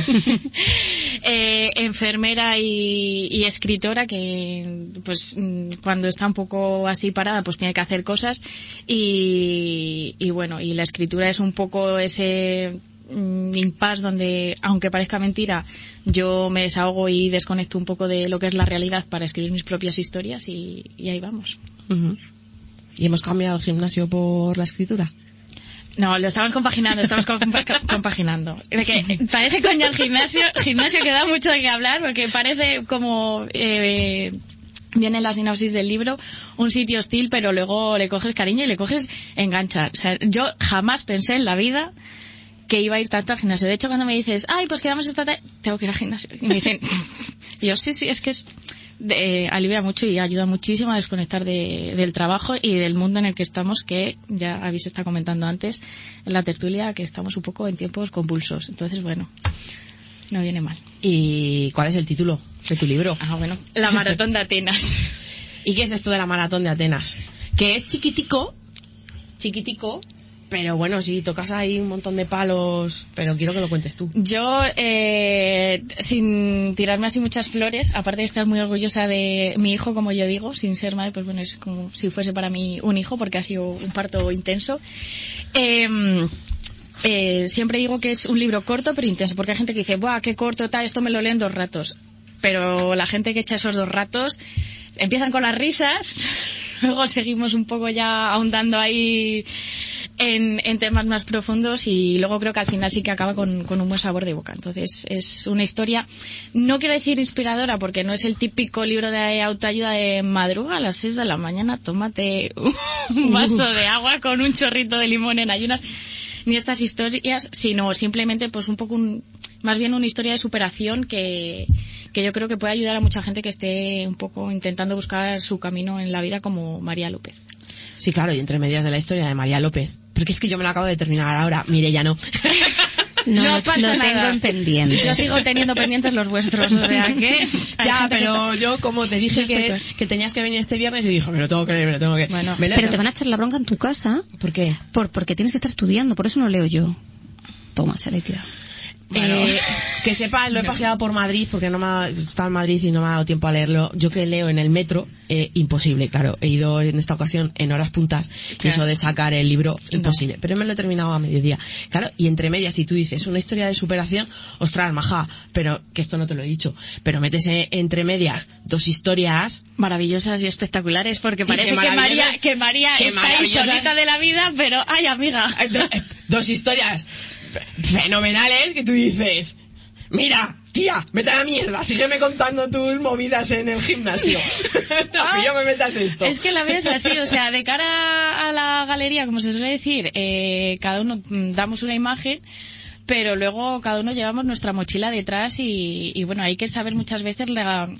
eh, enfermera y, y escritora que, pues, mm, cuando está un poco así parada, pues tiene que hacer cosas y, y bueno, y la escritura es un poco ese mm, impasse donde, aunque parezca mentira, yo me desahogo y desconecto un poco de lo que es la realidad para escribir mis propias historias y, y ahí vamos. Uh-huh. ¿Y hemos cambiado el gimnasio por la escritura? No, lo estamos compaginando, estamos compa- compaginando. De que parece coña el gimnasio, gimnasio que da mucho de qué hablar, porque parece como eh, viene en la sinopsis del libro, un sitio hostil, pero luego le coges cariño y le coges engancha. O sea, yo jamás pensé en la vida que iba a ir tanto al gimnasio. De hecho, cuando me dices, ay, pues quedamos esta tarde, tengo que ir al gimnasio. Y me dicen, Y yo, sí, sí, es que es, de, eh, alivia mucho y ayuda muchísimo a desconectar de, del trabajo y del mundo en el que estamos, que ya habéis estado comentando antes en la tertulia, que estamos un poco en tiempos convulsos. Entonces, bueno, no viene mal. ¿Y cuál es el título de tu libro? Ah, bueno, La Maratón de Atenas. ¿Y qué es esto de la Maratón de Atenas? Que es chiquitico, chiquitico, pero bueno, sí, tocas ahí un montón de palos, pero quiero que lo cuentes tú. Yo, eh, sin tirarme así muchas flores, aparte de estar muy orgullosa de mi hijo, como yo digo, sin ser madre, pues bueno, es como si fuese para mí un hijo, porque ha sido un parto intenso. Eh, eh, siempre digo que es un libro corto pero intenso, porque hay gente que dice, ¡buah, qué corto, tal, esto me lo leen dos ratos! Pero la gente que echa esos dos ratos, empiezan con las risas, luego seguimos un poco ya ahondando ahí en, en temas más profundos y luego creo que al final sí que acaba con, con un buen sabor de boca. Entonces es una historia, no quiero decir inspiradora porque no es el típico libro de autoayuda de madruga a las seis de la mañana, tómate un vaso de agua con un chorrito de limón en ayunas, ni estas historias, sino simplemente pues un poco un, más bien una historia de superación que, que yo creo que puede ayudar a mucha gente que esté un poco intentando buscar su camino en la vida, como María López. Sí, claro, y entre medias de la historia de María López. Porque es que yo me lo acabo de terminar ahora. Mire, ya no. No, No lo, pasa lo nada. tengo en pendiente. Yo sigo teniendo pendientes los vuestros, o sea que... Ya, pero yo como te dije Yo estoy que, pues. que tenías que venir este viernes, yo dije, me lo tengo que leer, me lo tengo que... Bueno, Me lo- Pero te van a echar la bronca en tu casa. ¿Por qué? Por, porque tienes que estar estudiando, por eso no leo yo. Toma, se le he tirado. Bueno, eh, que sepas, lo he paseado por Madrid porque no me ha, estaba en Madrid y no me ha dado tiempo a leerlo. Yo que leo en el metro, eh, imposible, claro. He ido en esta ocasión en horas puntas y Claro. eso de sacar el libro, No. imposible. Pero me lo he terminado a mediodía. Claro, y entre medias, si tú dices una historia de superación, ostras, maja, pero que esto no te lo he dicho, pero metes eh, entre medias dos historias maravillosas y espectaculares, porque Y parece qué que María, maravillosas- que María qué está ahí maravillosas- solita de la vida, pero ¡ay, amiga! Eh, do- eh, dos historias fenomenales que tú dices, mira, tía, vete a la mierda, sígueme contando tus movidas en el gimnasio. No, que yo me metas esto. Es que la vida es así, o sea, de cara a la galería, como se suele decir, eh, cada uno mm, damos una imagen, pero luego cada uno llevamos nuestra mochila detrás y, y bueno, hay que saber muchas veces la,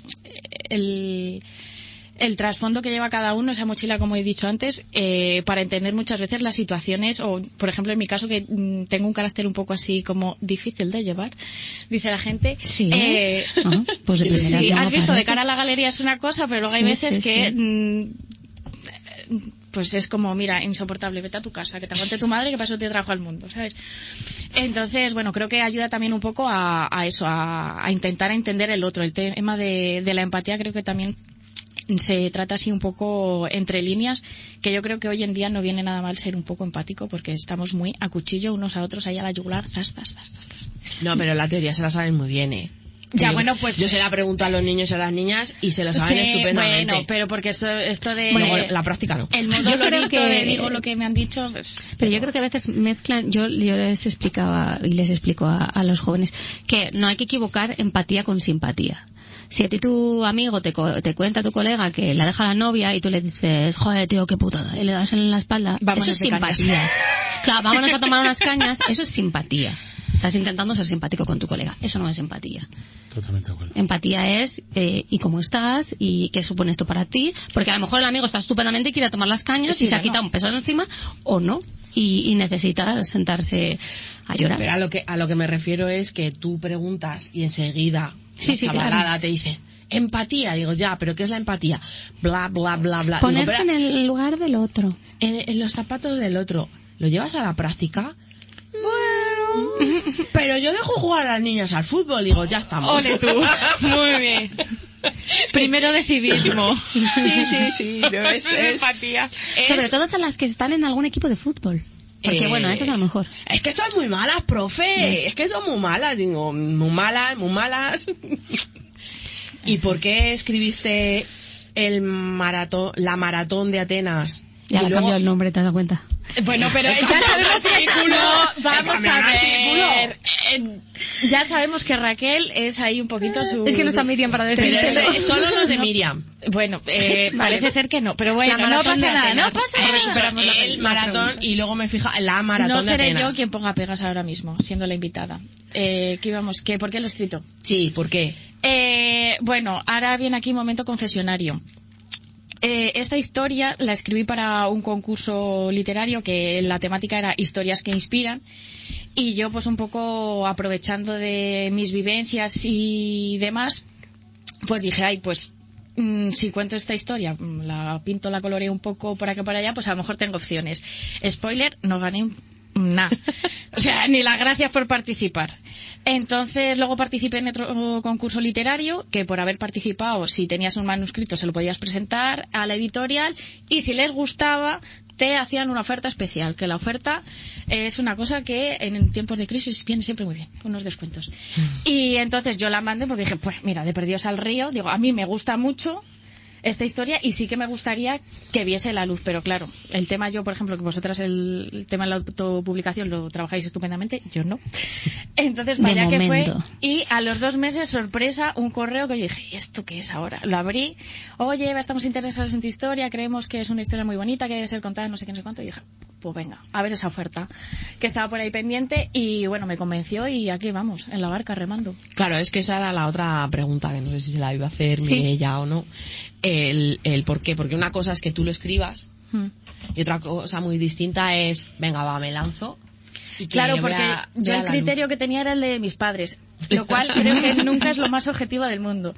el... el trasfondo que lleva cada uno, esa mochila, como he dicho antes, eh, para entender muchas veces las situaciones, o por ejemplo en mi caso que mm, tengo un carácter un poco así como difícil de llevar, dice la gente. Sí. Eh, Ah, pues de primeras sí, no me has visto, de parece. cara a la galería es una cosa, pero luego hay Sí, veces sí, que... sí. mm, pues es como, mira, insoportable, vete a tu casa, que te aguante tu madre, que para eso te trajo al mundo, ¿sabes? Entonces, bueno, creo que ayuda también un poco a, a eso, a, a intentar entender el otro. El tema de, de la empatía creo que también se trata así un poco entre líneas, que yo creo que hoy en día no viene nada mal ser un poco empático, porque estamos muy a cuchillo unos a otros, ahí a la yugular, zas, zas, zas, zas, zas. No, pero la teoría se la saben muy bien, ¿eh? Ya, Yo- bueno, pues... Yo se la pregunto a los niños y a las niñas y se lo saben Sí, estupendamente. bueno, pero porque esto, esto de... Luego, la práctica no. El modo Yo creo lorito que- de digo lo que me han dicho, pues... Pero yo creo que a veces mezclan, yo, yo les explicaba y les explico a, a los jóvenes que no hay que equivocar empatía con simpatía. Si a ti tu amigo te, co- te cuenta tu colega que la deja la novia y tú le dices, joder tío, qué putada, y le das en la espalda, Vámonos eso es de cañas. simpatía. Claro, vámonos a tomar unas cañas, eso es simpatía. Estás intentando ser simpático con tu colega, eso no es empatía. Totalmente de acuerdo. Empatía es, eh, ¿y cómo estás? ¿Y qué supone esto para ti? Porque a lo mejor el amigo está estupendamente y quiere tomar las cañas Sí, y se ha bueno. quitado un peso de encima, o no, y, y necesita sentarse a llorar. Pero a lo que a lo que me refiero es que tú preguntas y enseguida Sí, la sí, chavalada claro. te dice empatía. Digo, ya, pero ¿qué es la empatía? Bla, bla, bla, bla. Digo, Ponerse pero- en el lugar del otro. en, en los zapatos del otro. ¿Lo llevas a la práctica? Bueno, pero yo dejo jugar a las niñas al fútbol. Digo, ya estamos. Ole tú, muy bien. Primero de civismo. Sí, sí, sí. no, es, es- empatía. es- Sobre todo a las que están en algún equipo de fútbol. Porque Eh, bueno, esas a lo mejor. Es que son muy malas, profe. Es que son muy malas. Digo, muy malas, muy malas. ¿Y por qué escribiste el maratón, la maratón de Atenas? Ya Y le ha luego- cambiado el nombre, ¿te has dado cuenta? Bueno, pero He ya cambiado sabemos el que eso artículo. no, He vamos cambiado a el ver. artículo. Eh, ya sabemos que Raquel es ahí un poquito su... Es que no está Miriam para Pero defenderlo. es solo los de Miriam. Bueno, eh, Vale. parece ser que no, pero bueno, La no maratón pasa de nada, Atenas. no pasa He nada. dicho Esperamos la- el la maratón pregunta. y luego me fija la maratón No de seré Atenas. yo quien ponga pegas ahora mismo, siendo la invitada. Eh, ¿qué íbamos? ¿Qué, ¿Por qué lo he escrito? Sí, ¿por qué? Eh, bueno, ahora viene aquí momento confesionario. Eh, esta historia la escribí para un concurso literario que la temática era historias que inspiran, y yo pues un poco aprovechando de mis vivencias y demás, pues dije, ay, pues mm, si cuento esta historia, mm, la pinto, la coloreo un poco por acá para allá, pues a lo mejor tengo opciones. Spoiler, no gané un nada. O sea, ni las gracias por participar. Entonces, luego participé en otro concurso literario, que por haber participado, si tenías un manuscrito, se lo podías presentar a la editorial, y si les gustaba, te hacían una oferta especial, que la oferta es una cosa que en tiempos de crisis viene siempre muy bien, unos descuentos. Y entonces yo la mandé porque dije, pues mira, de perdidos al río, digo, a mí me gusta mucho esta historia y sí que me gustaría que viese la luz, pero claro, el tema, yo por ejemplo, que vosotras el, el tema de la autopublicación lo trabajáis estupendamente, yo no. Entonces De vaya que fue, momento. y a los dos meses, sorpresa, un correo que yo dije, ¿y esto qué es ahora? Lo abrí, oye, Eva, estamos interesados en tu historia, creemos que es una historia muy bonita, que debe ser contada no sé qué, no sé cuánto, y dije, pues venga, a ver esa oferta que estaba por ahí pendiente, y bueno, me convenció y aquí vamos, en la barca remando. Claro, es que esa era la otra pregunta, que no sé si se la iba a hacer Sí. Mireia o no. El, el por qué. Porque una cosa es que tú lo escribas Hmm. y otra cosa muy distinta es, venga, va, me lanzo. Y que Claro, vea- porque yo vea el la criterio luz. que tenía era el de mis padres, lo cual creo que nunca es lo más objetivo del mundo.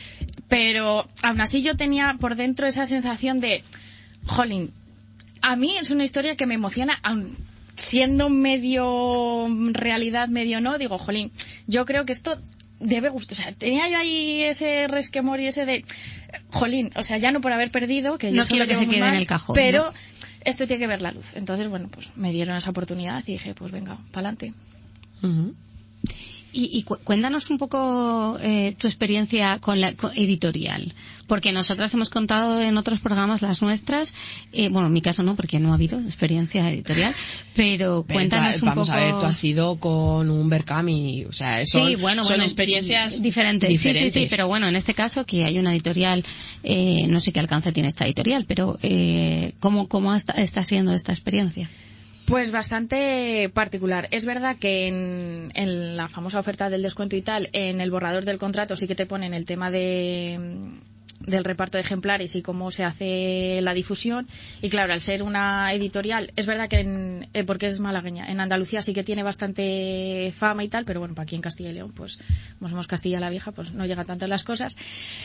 Pero aún así yo tenía por dentro esa sensación de, jolín, a mí es una historia que me emociona, aun siendo medio realidad, medio no, digo, jolín, yo creo que esto debe gustar. O sea, tenía yo ahí ese resquemor y ese de, jolín, o sea, ya no por haber perdido, que yo No eso quiero lo que llevo se muy quede en mal, el cajón, pero ¿no? esto tiene que ver la luz. Entonces, bueno, pues me dieron esa oportunidad y dije, pues venga, pa'lante. Ujú. Y, y cu- cuéntanos un poco eh, tu experiencia con la co- editorial, porque nosotras hemos contado en otros programas las nuestras, eh, bueno, en mi caso no, porque no ha habido experiencia editorial, pero Pero cuéntanos tú- un vamos poco... a ver, tú has ido con un Berkami, o sea, son, Sí, bueno, son bueno, experiencias diferentes. diferentes. Sí, sí, sí, pero bueno, en este caso que hay una editorial, eh, no sé qué alcance tiene esta editorial, pero eh, ¿cómo, cómo está, está siendo esta experiencia? Pues bastante particular. Es verdad que en, en la famosa oferta del descuento y tal, en el borrador del contrato sí que te ponen el tema de del reparto de ejemplares y cómo se hace la difusión. Y claro, al ser una editorial, es verdad que en, eh, porque es malagueña, en Andalucía sí que tiene bastante fama y tal, pero bueno, para aquí en Castilla y León, pues como somos Castilla la Vieja, pues no llega tanto en las cosas.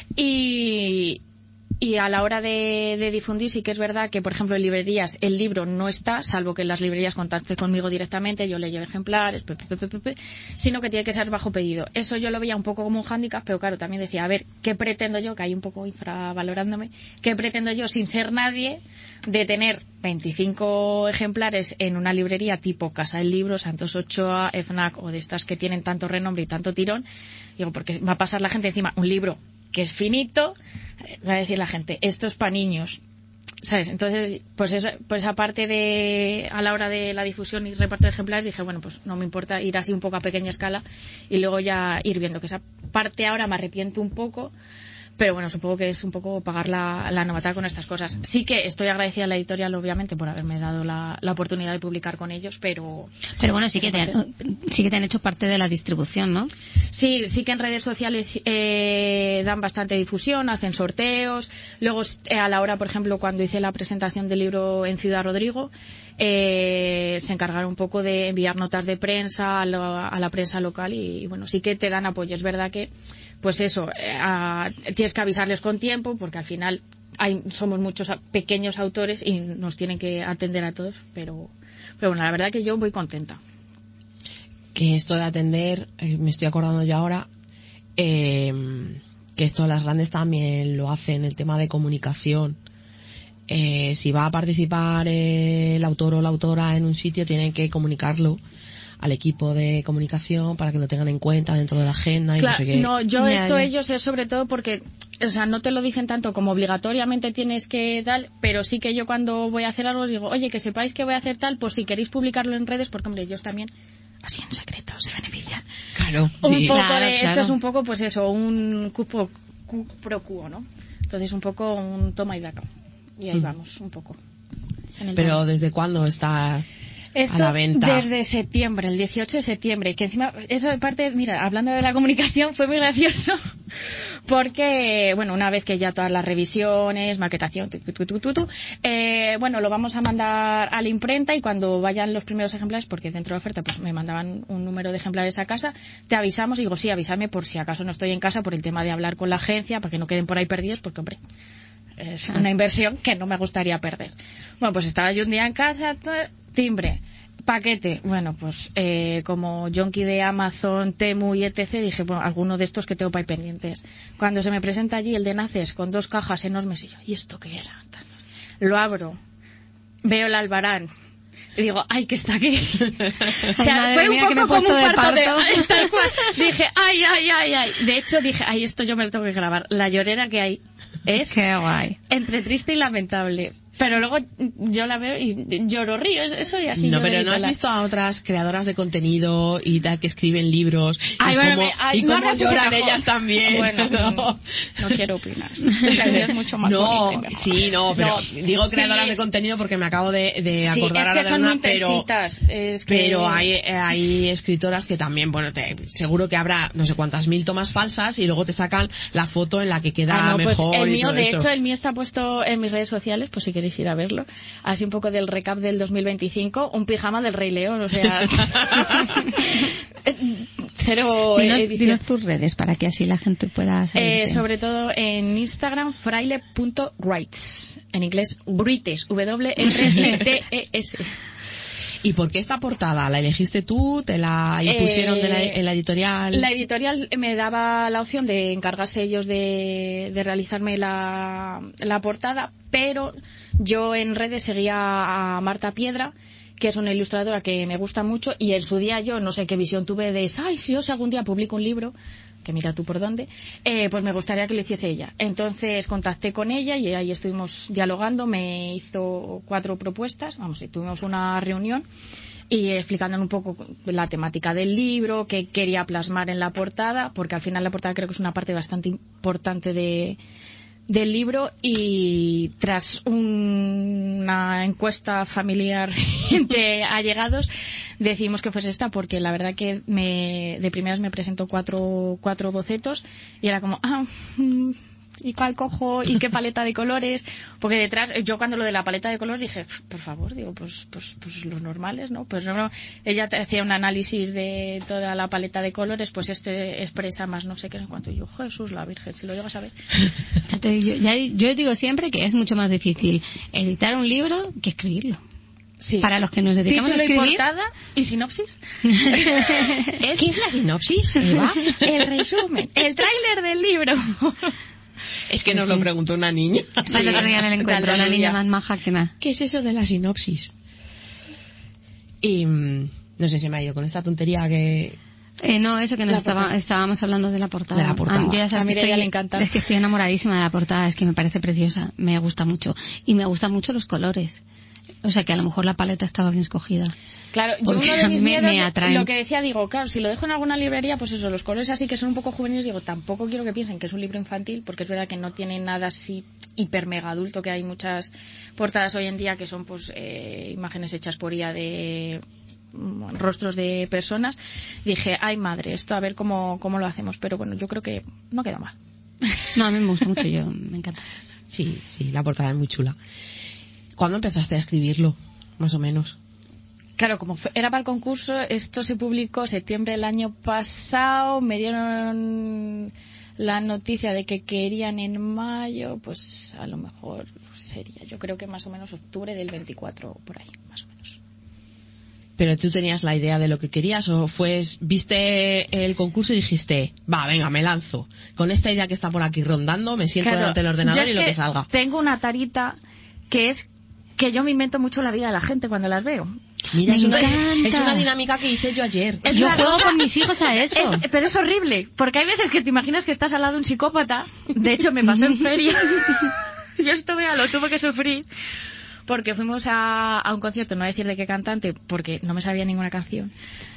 Y Y a la hora de, de difundir sí que es verdad que, por ejemplo, en librerías el libro no está, salvo que en las librerías contacte conmigo directamente, yo le lleve ejemplares, pe, pe, pe, pe, pe, sino que tiene que ser bajo pedido. Eso yo lo veía un poco como un hándicap, pero claro, también decía, a ver, ¿qué pretendo yo? Que hay un poco infravalorándome. ¿Qué pretendo yo, sin ser nadie, de tener veinticinco ejemplares en una librería tipo Casa del Libro, Santos Ochoa, FNAC o de estas que tienen tanto renombre y tanto tirón? Digo, porque va a pasar la gente encima un libro que es finito, va a decir la gente, esto es para niños, ¿sabes? Entonces, pues eso, pues aparte de, a la hora de la difusión y reparto de ejemplares, dije, bueno, pues no me importa ir así un poco a pequeña escala y luego ya ir viendo, que esa parte ahora me arrepiento un poco, pero bueno, supongo que es un poco pagar la, la novatada con estas cosas. Sí que estoy agradecida a la editorial, obviamente, por haberme dado la, la oportunidad de publicar con ellos, pero... Pero bueno, sí que, te han, sí que te han hecho parte de la distribución, ¿no? Sí, sí que en redes sociales eh, dan bastante difusión, hacen sorteos. Luego, eh, a la hora, por ejemplo, cuando hice la presentación del libro en Ciudad Rodrigo, eh, se encargaron un poco de enviar notas de prensa a la, a la prensa local y, y, bueno, sí que te dan apoyo. Es verdad que, pues eso, eh, a, tienes que avisarles con tiempo porque al final hay, somos muchos pequeños autores y nos tienen que atender a todos, pero, pero bueno, la verdad que yo voy contenta. Que esto de atender, eh, me estoy acordando yo ahora, eh, que esto las grandes también lo hacen, el tema de comunicación. Eh, si va a participar eh, el autor o la autora en un sitio, tienen que comunicarlo al equipo de comunicación para que lo tengan en cuenta dentro de la agenda y claro, no sé qué. No, yo Ya, esto ya. ellos es sobre todo porque, o sea, no te lo dicen tanto como obligatoriamente tienes que tal, pero sí que yo cuando voy a hacer algo os digo, oye, que sepáis que voy a hacer tal, por si queréis publicarlo en redes, porque hombre, ellos también así en secreto, se benefician. Claro, Un sí. poco Claro, de, claro. esto es un poco, pues eso, un cupo, cu pro quo, ¿no? Entonces un poco un toma y daca. Y ahí Mm. vamos, un poco. en el Pero toma. ¿desde cuándo está Esto a la venta? desde septiembre, el dieciocho de septiembre, que encima, eso de parte, mira, hablando de la comunicación, fue muy gracioso, porque, bueno, una vez que ya todas las revisiones, maquetación, tu, tu, tu, tu, tu, eh, bueno, lo vamos a mandar a la imprenta y cuando vayan los primeros ejemplares, porque dentro de la oferta pues me mandaban un número de ejemplares a casa, te avisamos y digo, sí, avísame por si acaso no estoy en casa por el tema de hablar con la agencia, para que no queden por ahí perdidos, porque, hombre, es una inversión que no me gustaría perder. Bueno, pues estaba yo un día en casa, t- timbre, paquete. Bueno, pues eh, como yonki de Amazon, Temu y etcétera, dije, bueno, alguno de estos que tengo para ahí pendientes. Cuando se me presenta allí el de Naces con dos cajas enormes, y yo, ¿y esto qué era? Lo abro, veo el albarán. Y digo, ay, que está aquí. O sea, Ay, madre fue un mía, poco que me he como puesto un de parto de... parto. Tal cual. Dije, ay, ay, ay, ay. De hecho, dije, ay, esto yo me lo tengo que grabar. La llorera que hay es Qué guay. entre triste y lamentable. Pero luego yo la veo y lloro, río, eso y así. No, yo pero de ¿no has bipolar. visto a otras creadoras de contenido y tal que escriben libros? Ay, y bueno, cómo, me- ay, y no cómo hagas ese lloran cajón. ellas también. Bueno, no, no, no quiero opinar. Porque el mío es mucho más no, bonito y mejor. sí, no, pero No, digo creadoras sí. de contenido porque me acabo de, de Sí, acordar es ahora que de son una, muy pero, intensitas. Es que... pero hay, eh, hay escritoras que también, bueno, te, seguro que habrá no sé cuántas mil tomas falsas y luego te sacan la foto en la que queda Ah, no, pues mejor el y mío, todo de eso. hecho, el mío está puesto en mis redes sociales, pues si queréis ir a verlo. Así un poco del recap del dos mil veinticinco, un pijama del Rey León, o sea... Cero Dinos, edición. dinos tus redes para que así la gente pueda seguirte. Eh, sobre todo en Instagram, fraile punto writes. En inglés, writes, W R I T E S. ¿Y por qué esta portada? ¿La elegiste tú? ¿Te la impusieron Eh, de la, en la editorial? La editorial me daba la opción de encargarse ellos de, de realizarme la, la portada, pero yo en redes seguía a Marta Piedra, que es una ilustradora que me gusta mucho, y en su día yo no sé qué visión tuve de, ay, si yo si algún día publico un libro, que mira tú por dónde, eh, pues me gustaría que lo hiciese ella. Entonces contacté con ella y ahí estuvimos dialogando, me hizo cuatro propuestas, vamos, y tuvimos una reunión y explicándole un poco la temática del libro, qué quería plasmar en la portada, porque al final la portada creo que es una parte bastante importante de del libro, y tras un, una encuesta familiar de allegados decidimos que fuese esta, porque la verdad que me, de primeras me presentó cuatro, cuatro bocetos y era como, ah, mm, ¿y cuál cojo? ¿Y qué paleta de colores? Porque detrás, yo cuando lo de la paleta de colores dije, por favor, digo, pues, pues, pues los normales, ¿no? Pues no, no, ella te hacía un análisis de toda la paleta de colores, pues este expresa más no sé qué, en cuanto yo, Jesús, la Virgen, si lo llegas a ver. Ya te digo, ya- yo digo siempre que es mucho más difícil editar un libro que escribirlo. Sí. Para los que nos dedicamos Título a escribir. y portada y sinopsis. ¿Qué es la sinopsis, Eva? El resumen, el tráiler del libro. Es que Sí, nos sí. lo preguntó una niña. Sí, el otro día en el encuentro, Dale, una niña ya. más maja que nada. ¿Qué es eso de la sinopsis? Y mm, no sé, se me ha ido con esta tontería que... Eh, no, eso que nos La estaba, portada. estábamos hablando de la portada. De la portada. Ah, yo ya sabes A que Mireia estoy, le encanta. es que estoy enamoradísima de la portada, es que me parece preciosa, me gusta mucho. Y me gustan mucho los colores. O sea que a lo mejor la paleta estaba bien escogida. Claro, yo Porque uno de a mis mí me- miedos, me atraen. lo que decía, digo, claro, si lo dejo en alguna librería, pues eso, los colores así que son un poco juveniles, digo, tampoco quiero que piensen que es un libro infantil, porque es verdad que no tiene nada así hiper mega adulto, que hay muchas portadas hoy en día que son pues eh, imágenes hechas por I A de mm, rostros de personas. Dije, ay madre, esto a ver cómo, cómo lo hacemos, pero bueno, yo creo que no queda mal. No, a mí me gusta mucho, yo me encanta. Sí, sí, la portada es muy chula. ¿Cuándo empezaste a escribirlo? Más o menos. Claro, como fue- era para el concurso, esto se publicó septiembre del año pasado, me dieron la noticia de que querían en mayo, pues a lo mejor sería, yo creo que más o menos octubre del veinticuatro, por ahí, más o menos. ¿Pero tú tenías la idea de lo que querías o fue, viste el concurso y dijiste, va, venga, me lanzo? Con esta idea que está por aquí rondando, me siento Claro, delante del yo ordenador es y lo que salga. Tengo una tarita que es que yo me invento mucho la vida de la gente cuando las veo. Mira, Me es una, encanta. es una dinámica que hice yo ayer. Es Yo una juego cosa- con mis hijos a eso. Es- pero es horrible, porque hay veces que te imaginas que estás al lado de un psicópata. De hecho, me pasó en feria. Yo esto vea, lo tuve que sufrir. Porque fuimos a, a un concierto, no voy a decir de qué cantante, porque no me sabía ninguna canción.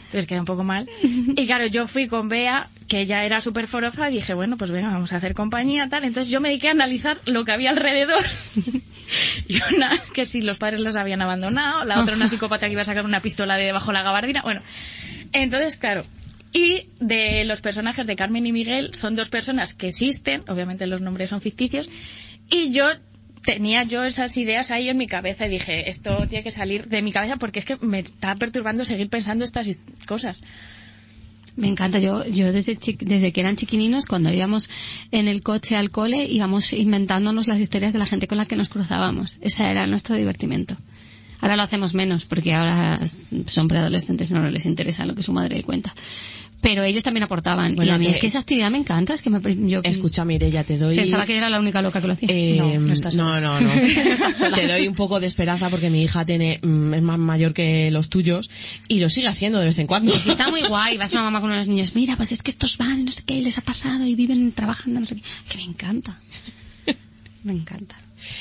Entonces quedé un poco mal. Y claro, yo fui con Bea, que ella era súper forofa, y dije, bueno, pues venga, vamos a hacer compañía, tal. Entonces yo me dediqué a analizar lo que había alrededor. Y una, que si los padres los habían abandonado, la otra una psicópata que iba a sacar una pistola de debajo la gabardina. Bueno, entonces, claro. Y de los personajes de Carmen y Miguel, son dos personas que existen, obviamente los nombres son ficticios, y yo tenía yo esas ideas ahí en mi cabeza y dije, esto tiene que salir de mi cabeza porque es que me está perturbando seguir pensando estas his- cosas. Me encanta. Yo yo desde chi- desde que eran chiquininos, cuando íbamos en el coche al cole, íbamos inventándonos las historias de la gente con la que nos cruzábamos. Ese era nuestro divertimento. Ahora lo hacemos menos, porque ahora son preadolescentes, no les interesa lo que su madre cuenta. Pero ellos también aportaban. Bueno, y a mí te- es que esa actividad me encanta. Es que me, yo Escucha, Mireia, te doy... pensaba que yo era la única loca que lo hacía. Eh, no, no estás sola. no, no, no. Te doy un poco de esperanza porque mi hija tiene mm, es más mayor que los tuyos y lo sigue haciendo de vez en cuando. Y si está muy guay, vas a una mamá con unos niños, mira, pues es que estos van, no sé qué, y les ha pasado y viven trabajando, no sé qué. Que me encanta. Me encanta.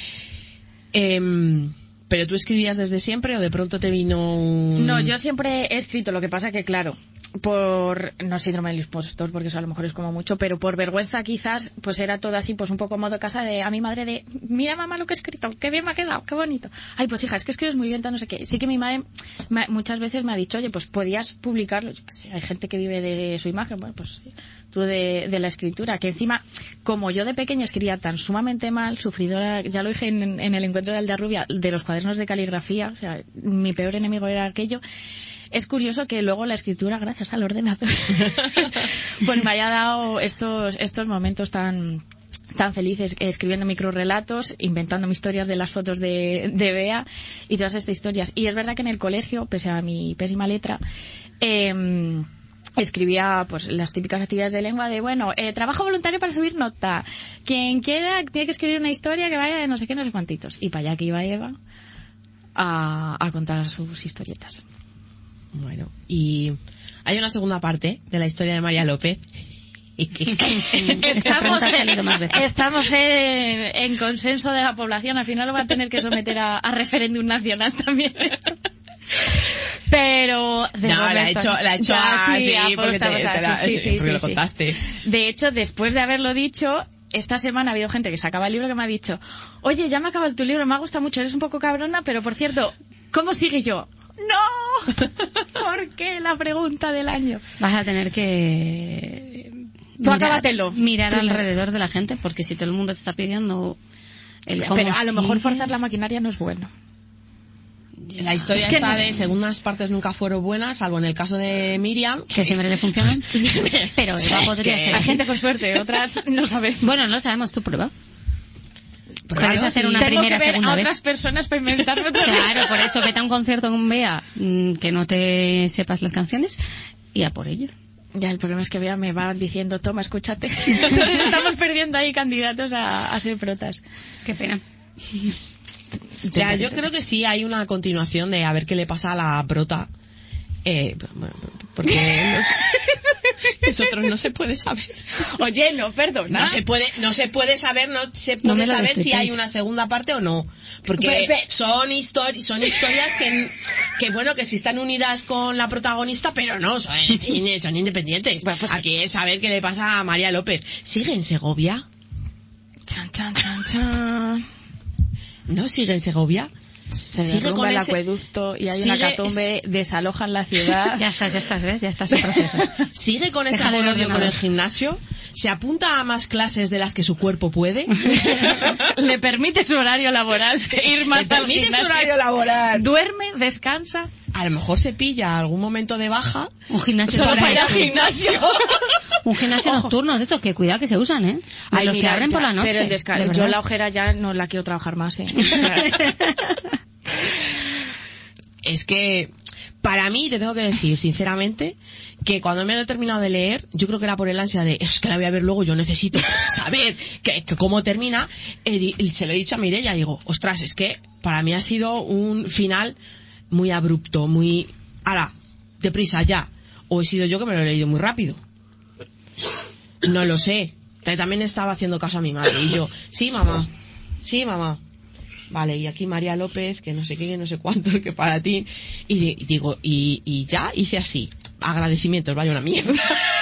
Em, ¿Pero tú escribías desde siempre o de pronto te vino un...? No, yo siempre he escrito, lo que pasa que, claro, por, no síndrome del impostor, porque eso a lo mejor es como mucho, pero por vergüenza quizás, pues era todo así, pues un poco modo casa de a mi madre de, mira mamá lo que he escrito, qué bien me ha quedado, qué bonito. Ay, pues hija, es que escribes muy bien, tal, no sé qué. Sí que mi madre me- muchas veces me ha dicho, oye, pues podías publicarlo, yo qué sé, hay gente que vive de su imagen, bueno, pues tú de, de la escritura, que encima, como yo de pequeña escribía tan sumamente mal, sufridora, ya lo dije en, en el encuentro de Aldarrubia, de los cuadernos de caligrafía, o sea, mi peor enemigo era aquello. Es curioso que luego la escritura, gracias al ordenador, pues me haya dado estos estos momentos tan tan felices, eh, escribiendo microrelatos, inventando historias de las fotos de, de Bea y todas estas historias. Y es verdad que en el colegio, pese a mi pésima letra, eh, escribía pues las típicas actividades de lengua de, bueno, eh, trabajo voluntario para subir nota. Quien quiera tiene que escribir una historia que vaya de no sé qué, no sé cuantitos. Y para allá que iba Eva a, a contar sus historietas. Bueno, y hay una segunda parte de la historia de María López. Esta pregunta ha salido más veces. Estamos en, en consenso de la población. Al final lo va a tener que someter a, a referéndum nacional también esto. Pero de No, momento, la he hecho, la he hecho ya, así, sí, porque, te, apostamos te a- la- sí, sí, porque sí, lo sí. contaste. De hecho, después de haberlo dicho, esta semana ha habido gente que sacaba el libro que me ha dicho, oye, ya me ha acabado tu libro, me ha gustado mucho, eres un poco cabrona, pero por cierto, ¿cómo sigue yo? ¡No! ¿Por qué? La pregunta del año. Vas a tener que Tú acábatelo. mirar Primero. alrededor de la gente, porque si todo el mundo te está pidiendo el cómo Pero a lo mejor sigue, forzar la maquinaria no es bueno. La historia Es que está no- de segundas partes nunca fueron buenas, salvo en el caso de Miriam. que siempre le funcionan. Pero Sí, Eva es podría que- ser Hay así. gente con suerte, otras no sabemos. Bueno, no lo sabemos, tú prueba. Claro, Puedes hacer sí. una Tengo primera, que ver segunda a vez. otras personas para inventarme todo. Claro, por eso vete a un concierto con Bea, mm, que no te sepas las canciones, y a por ello. Ya, el problema es que Bea me va diciendo, toma, escúchate. Entonces estamos perdiendo ahí candidatos a, a ser protas. Qué pena. O sea, yo creo que sí hay una continuación de a ver qué le pasa a la prota. Eh, bueno, porque los- nosotros no se puede saber. Oye, no, perdona. No se puede, no se puede saber, no se No puede me lo saber si respetáis. hay una segunda parte o no, porque Pe- pe- son histori son historias que, que bueno, que sí están unidas con la protagonista, pero no, son, son independientes. Bueno, pues- Aquí es saber qué le pasa a María López. ¿Sigue en Segovia? Chan, chan, chan, chan. ¿No sigue en Segovia? Se Sigue derrumba con el ese- acueducto y hay sigue- una catombe, desalojan la ciudad. Ya estás, ya estás, ¿ves? Ya estás en proceso. ¿Sigue con ese Déjale el amor-odio con ordenador. el gimnasio? ¿Se apunta a más clases de las que su cuerpo puede? Le permite su horario laboral ir más ¿Le al permite su gimnasio. horario laboral? Duerme, descansa. A lo mejor se pilla algún momento de baja. Un gimnasio Solo para para ir al esto. gimnasio. Un gimnasio nocturno de estos que cuidado que se usan, ¿eh? De Ay, los mira, que abren ya, por la noche. Pero el desca- de yo verdad. la ojera ya no la quiero trabajar más, ¿eh? Es que, para mí, te tengo que decir, sinceramente, que cuando me lo he terminado de leer, yo creo que era por el ansia de, es que la voy a ver luego, yo necesito saber que, que cómo termina, he di- se lo he dicho a Mireia, digo, ostras, es que para mí ha sido un final muy abrupto, muy, ala, deprisa, ya. O he sido yo que me lo he leído muy rápido. No lo sé. También estaba haciendo caso a mi madre y yo, sí, mamá, sí, mamá. Vale, y aquí María López, que no sé qué, que no sé cuánto, que para ti. Y di- digo, y, y ya hice así. agradecimientos, vaya una mierda.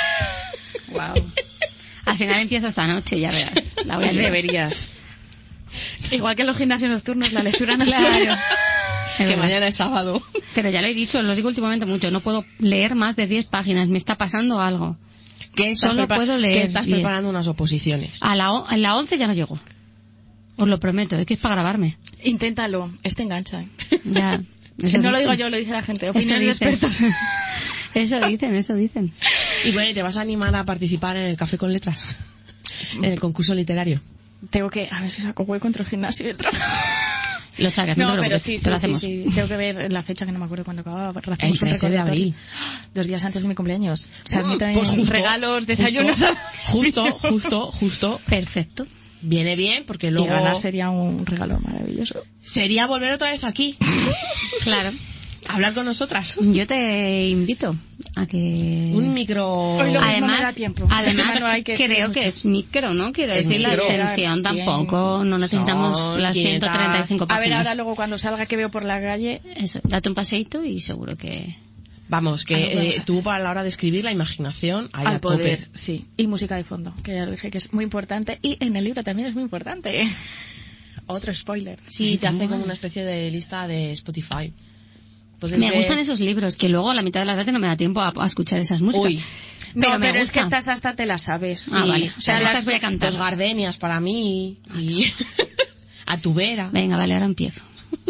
Wow. Al final empiezo esta noche, ya verás. La voy a leer. Deberías. Igual que en los gimnasios nocturnos, la lectura nocturna. Claro. Que verdad. mañana es sábado. Pero ya lo he dicho, lo digo últimamente mucho, no puedo leer más de diez páginas, me está pasando algo. Que estás Solo prepa- puedo leer que estás diez. preparando unas oposiciones. A la, o- a la once ya no llego. Os lo prometo, es que es para grabarme. Inténtalo, este engancha. ¿eh? Ya. Eso No lo dicen. digo yo, lo dice la gente. Eso Opiniones de dicen. expertos. Eso dicen, eso dicen. Y bueno, ¿y te vas a animar a participar en el Café con Letras? En el concurso literario. Tengo que, a ver si saco hueco entre el gimnasio y el trabajo. Lo sacas, no, No, te pero preocupes, sí, te sí, lo sí, hacemos. sí. Tengo que ver la fecha que no me acuerdo cuándo acababa. El Hacemos un trece de recordatorio. abril. Dos días antes de mi cumpleaños. Se admiten Pues justo, regalos, desayunos. Justo, justo, justo, justo. Perfecto. Viene bien porque Y luego ganar sería un regalo maravilloso. sería volver otra vez aquí. Claro. A hablar con nosotras. Yo te invito a que... Un micro... Hoy lo mismo Además, me da tiempo. además No hay que creo hacer que mucho. es micro, ¿no? Quiero Es decir, la micro. extensión tampoco, no necesitamos Son las quinientas. ciento treinta y cinco A páginas. ver, ahora luego cuando salga que veo por la calle. Eso, date un paseíto y seguro que... Vamos, que Algo vamos eh, a tú para la hora de escribir la imaginación ahí al a tope. poder, sí. Y música de fondo, que ya lo dije que es muy importante. Y en el libro también es muy importante. Otro spoiler. Sí, te hace Bueno. como una especie de lista de Spotify. Puedes Me ver- gustan esos libros, que luego a la mitad de las veces no me da tiempo a, a escuchar esas músicas. Uy. No, pero pero, me es que gusta. estas hasta te las sabes. Ah, Sí. vale. O sea, Estas las voy a cantar. Los gardenias para mí y a tu vera. Venga, vale, ahora empiezo.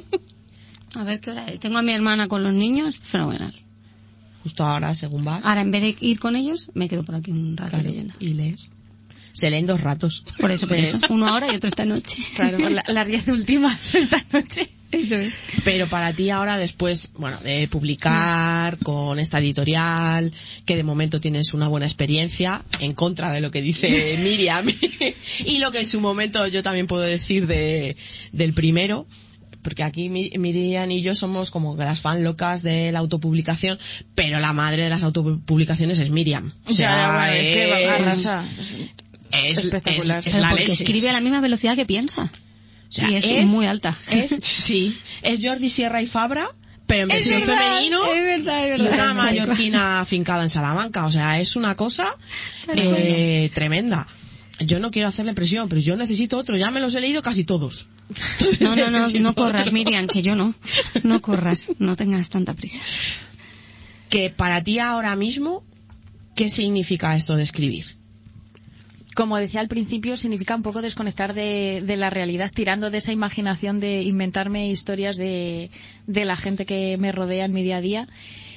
A ver qué hora es. Tengo a mi hermana con los niños, fenomenal. Justo ahora, según vas. Ahora, en vez de ir con ellos, me quedo por aquí un rato Claro, leyendo. y lees. Se leen dos ratos. Por eso, por eso. Uno ahora y otro esta noche. Claro, por la- las diez últimas esta noche. Eso es. Pero para ti ahora, después, bueno, de publicar con esta editorial, que de momento tienes una buena experiencia, en contra de lo que dice Miriam, y lo que en su momento yo también puedo decir de, del primero, porque aquí Mi- Miriam y yo somos como que las fan locas de la autopublicación, pero la madre de las autopublicaciones es Miriam. O sea, Ya, bueno, es que es- arrasa. es, espectacular. es- es la Porque leche. escribe a la misma velocidad que piensa. O sea, y es, muy alta. Es, sí, es Jordi Sierra y Fabra, pero en Es versión verdad, femenino es verdad, es y verdad. una mallorquina afincada en Salamanca. O sea, es una cosa eh, tremenda. Yo no quiero hacerle presión, pero yo necesito otro. Ya me los he leído casi todos. No, no, no, Necesito no corras, otro. Miriam, que yo no. No corras, no tengas tanta prisa. Que para ti ahora mismo, ¿qué significa esto de escribir? Como decía al principio, significa un poco desconectar de, de la realidad, tirando de esa imaginación de inventarme historias de, de la gente que me rodea en mi día a día.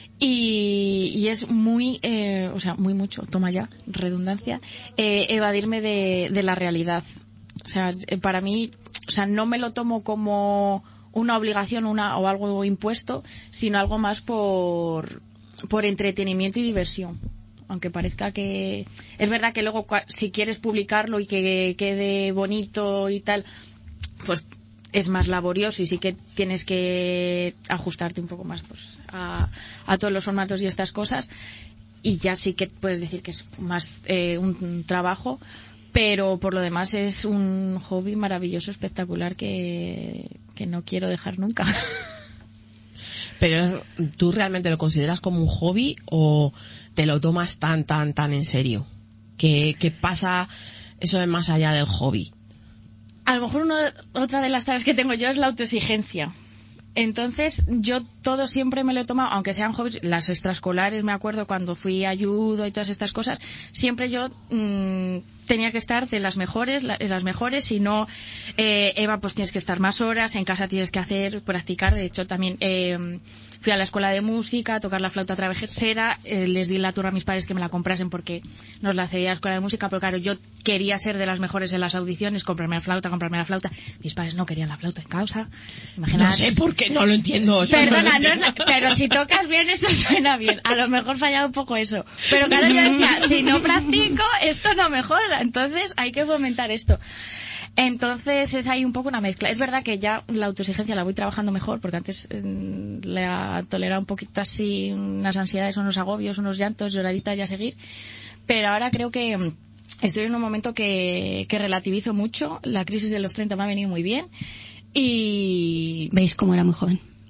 Y, y es muy, eh, o sea, muy mucho, toma ya, redundancia, eh, evadirme de, de la realidad. O sea, eh, para mí, o sea, no me lo tomo como una obligación una, o algo impuesto, sino algo más por, por entretenimiento y diversión. Aunque parezca que... Es verdad que luego, cua- si quieres publicarlo y que quede bonito y tal, pues es más laborioso y sí que tienes que ajustarte un poco más pues, a, a todos los formatos y estas cosas. Y ya sí que puedes decir que es más eh, un trabajo, pero por lo demás es un hobby maravilloso, espectacular, que, que no quiero dejar nunca. Pero ¿tú realmente lo consideras como un hobby o te lo tomas tan, tan, tan en serio? ¿Qué, qué pasa eso de más allá del hobby? A lo mejor una, otra de las tareas que tengo yo es la autoexigencia. Entonces, yo todo siempre me lo he tomado, aunque sean hobbies, las extraescolares, me acuerdo cuando fui a judo y todas estas cosas, siempre yo mmm, tenía que estar de las mejores, la, las mejores, si no, eh, Eva, pues tienes que estar más horas, en casa tienes que hacer, practicar, de hecho también eh, fui a la escuela de música, a tocar la flauta travesera, eh, les di la turra a mis padres que me la comprasen porque nos la cedía la escuela de música, pero claro, yo quería ser de las mejores en las audiciones, comprarme la flauta, comprarme la flauta, mis padres no querían la flauta en causa, imagínate. No sé por qué, no lo entiendo. yo Perdona, no lo no, entiendo. no, pero si tocas bien eso suena bien. A lo mejor fallaba un poco eso. Pero claro, yo decía, si no practico, esto no mejora. Entonces hay que fomentar esto. Entonces es ahí un poco una mezcla. Es verdad que ya la autoexigencia la voy trabajando mejor, porque antes eh, la toleraba un poquito así, unas ansiedades, unos agobios, unos llantos, lloraditas y a seguir. Pero ahora creo que mm, estoy en un momento que, que relativizo mucho. La crisis de los treinta me ha venido muy bien. Y ¿Veis cómo era muy joven?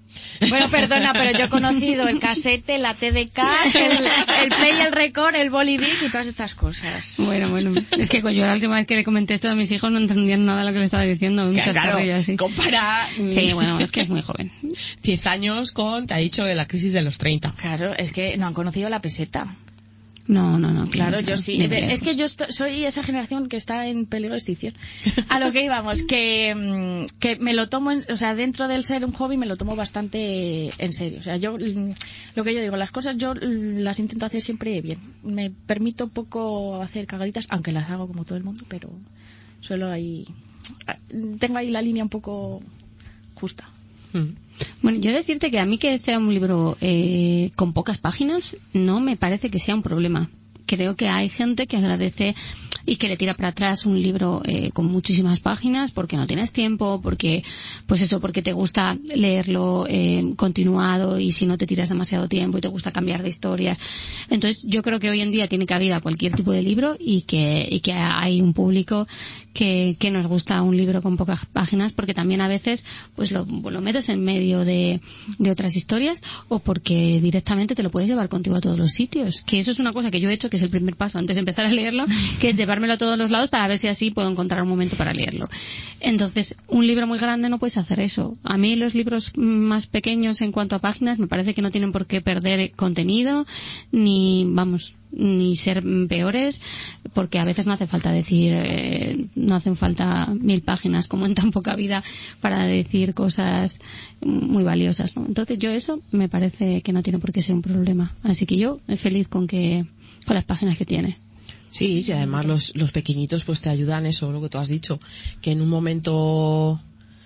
Bueno, perdona, pero yo he conocido el casete, la T D K, el, el Play, el Record, el Bolivic y todas estas cosas. Bueno, bueno, es que yo la última vez que le comenté esto a mis hijos no entendían nada de lo que le estaba diciendo. Un Claro, chascarrillo así. compara Sí, bueno, es que es muy joven. diez años con, te ha dicho, de la crisis de los treinta. Claro, es que no han conocido la peseta. No, no, no. Claro, no, yo no, sí. ni De- de Es que yo esto- soy esa generación que está en peligro de extinción. A lo que íbamos, que, mm, que me lo tomo, en- o sea, dentro del ser un hobby me lo tomo bastante en serio. O sea, yo, mm, lo que yo digo, las cosas yo mm, las intento hacer siempre bien. Me permito poco hacer cagaditas, aunque las hago como todo el mundo, pero suelo ahí, tengo ahí la línea un poco justa. Mm. Bueno, yo decirte que a mí que sea un libro eh, con pocas páginas no me parece que sea un problema. Creo que hay gente que agradece y que le tira para atrás un libro eh, con muchísimas páginas porque no tienes tiempo, porque pues eso, porque te gusta leerlo eh, continuado y si no te tiras demasiado tiempo y te gusta cambiar de historias. Entonces yo creo que hoy en día tiene cabida cualquier tipo de libro y que, y que hay un público que, que nos gusta un libro con pocas páginas porque también a veces pues lo, lo metes en medio de, de otras historias o porque directamente te lo puedes llevar contigo a todos los sitios. Que eso es una cosa que yo he hecho, que es el primer paso antes de empezar a leerlo, que es llevármelo a todos los lados para ver si así puedo encontrar un momento para leerlo. Entonces, un libro muy grande no puedes hacer eso. A mí los libros más pequeños en cuanto a páginas me parece que no tienen por qué perder contenido ni, vamos, ni ser peores, porque a veces no hace falta decir, eh, no hacen falta mil páginas como en tan poca vida para decir cosas muy valiosas, ¿no? Entonces yo eso me parece que no tiene por qué ser un problema. Así que yo estoy feliz con que, con las páginas que tiene. Sí, sí, además los, los pequeñitos pues te ayudan, eso, lo que tú has dicho, que en un momento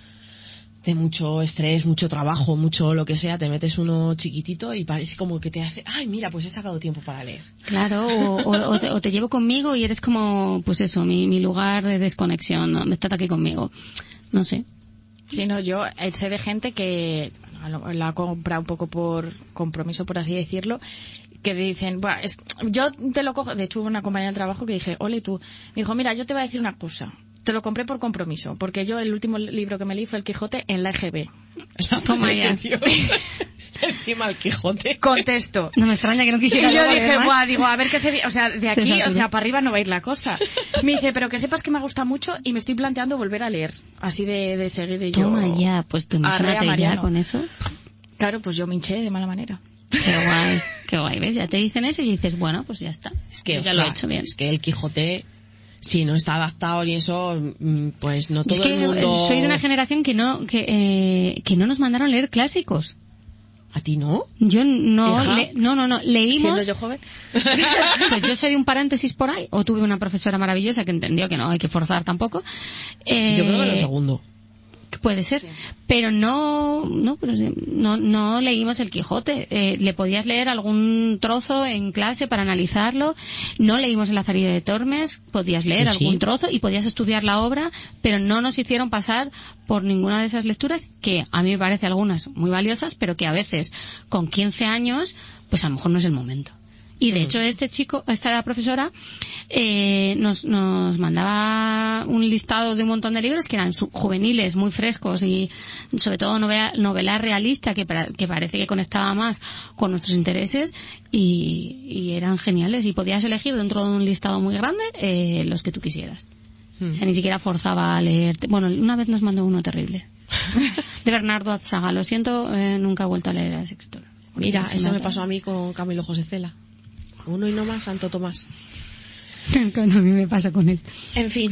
de mucho estrés, mucho trabajo, mucho lo que sea, te metes uno chiquitito y parece como que te hace, ay, mira, pues he sacado tiempo para leer. Claro, o, o, o, te, o te llevo conmigo y eres como, pues eso, mi, mi lugar de desconexión, ¿no? Estás aquí conmigo. No sé. Sí, no, yo sé de gente que la ha comprado un poco por compromiso, por así decirlo, que dicen, Buah, es, yo te lo cojo, de hecho hubo una compañera de trabajo que dije, ole tú, me dijo, mira, yo te voy a decir una cosa, te lo compré por compromiso, porque yo el último libro que me leí fue El Quijote en la E G B. Toma ya. Encima el Quijote. Contesto. No me extraña que no quisiera Y yo luego dije, leer más. buah, digo, a ver qué se... di-". O sea, de aquí, satura. o sea, para arriba no va a ir la cosa. Me dice, pero que sepas que me gusta mucho y me estoy planteando volver a leer. Así de, de seguido y yo... Toma ya, pues tú Arrea imagínate ya Mariano. con eso. Claro, pues yo me hinché de mala manera. Qué guay, qué guay, ¿ves? Ya te dicen eso y dices, bueno, pues ya está. Es que, ya ostras, lo he hecho bien. es que el Quijote, si no está adaptado y eso, mm, pues no todo es que el mundo... soy de una generación que no, que, eh, que no nos mandaron leer clásicos. ¿A ti no? Yo no, Hija. le- no, no, no, Siendo leímos, yo joven. pues yo soy de un paréntesis por ahí, o tuve una profesora maravillosa que entendió que no hay que forzar tampoco. Eh, Yo creo que lo segundo. Puede ser, pero no, no, pero sí, no, no leímos el Quijote. Eh, le podías leer algún trozo en clase para analizarlo. No leímos el Lazarillo de Tormes. Podías leer Yo sí. algún trozo y podías estudiar la obra, pero no nos hicieron pasar por ninguna de esas lecturas que a mí me parece algunas muy valiosas, pero que a veces con quince años, pues a lo mejor no es el momento. Y de hecho este chico, esta profesora, eh, nos, nos mandaba un listado de un montón de libros que eran su- juveniles, muy frescos y sobre todo novela, novela realista que, para- que parece que conectaba más con nuestros intereses y, y eran geniales y podías elegir dentro de un listado muy grande eh, los que tú quisieras. Mm. O sea, ni siquiera forzaba a leer. Bueno, una vez nos mandó uno terrible. De Bernardo Atzaga. Lo siento, eh, nunca he vuelto a leer a ese escritor. Mira, Es eso una me pasó a mí con Camilo José Cela. Uno y no más, Santo Tomás. Cuando a mí me pasa con él. En fin.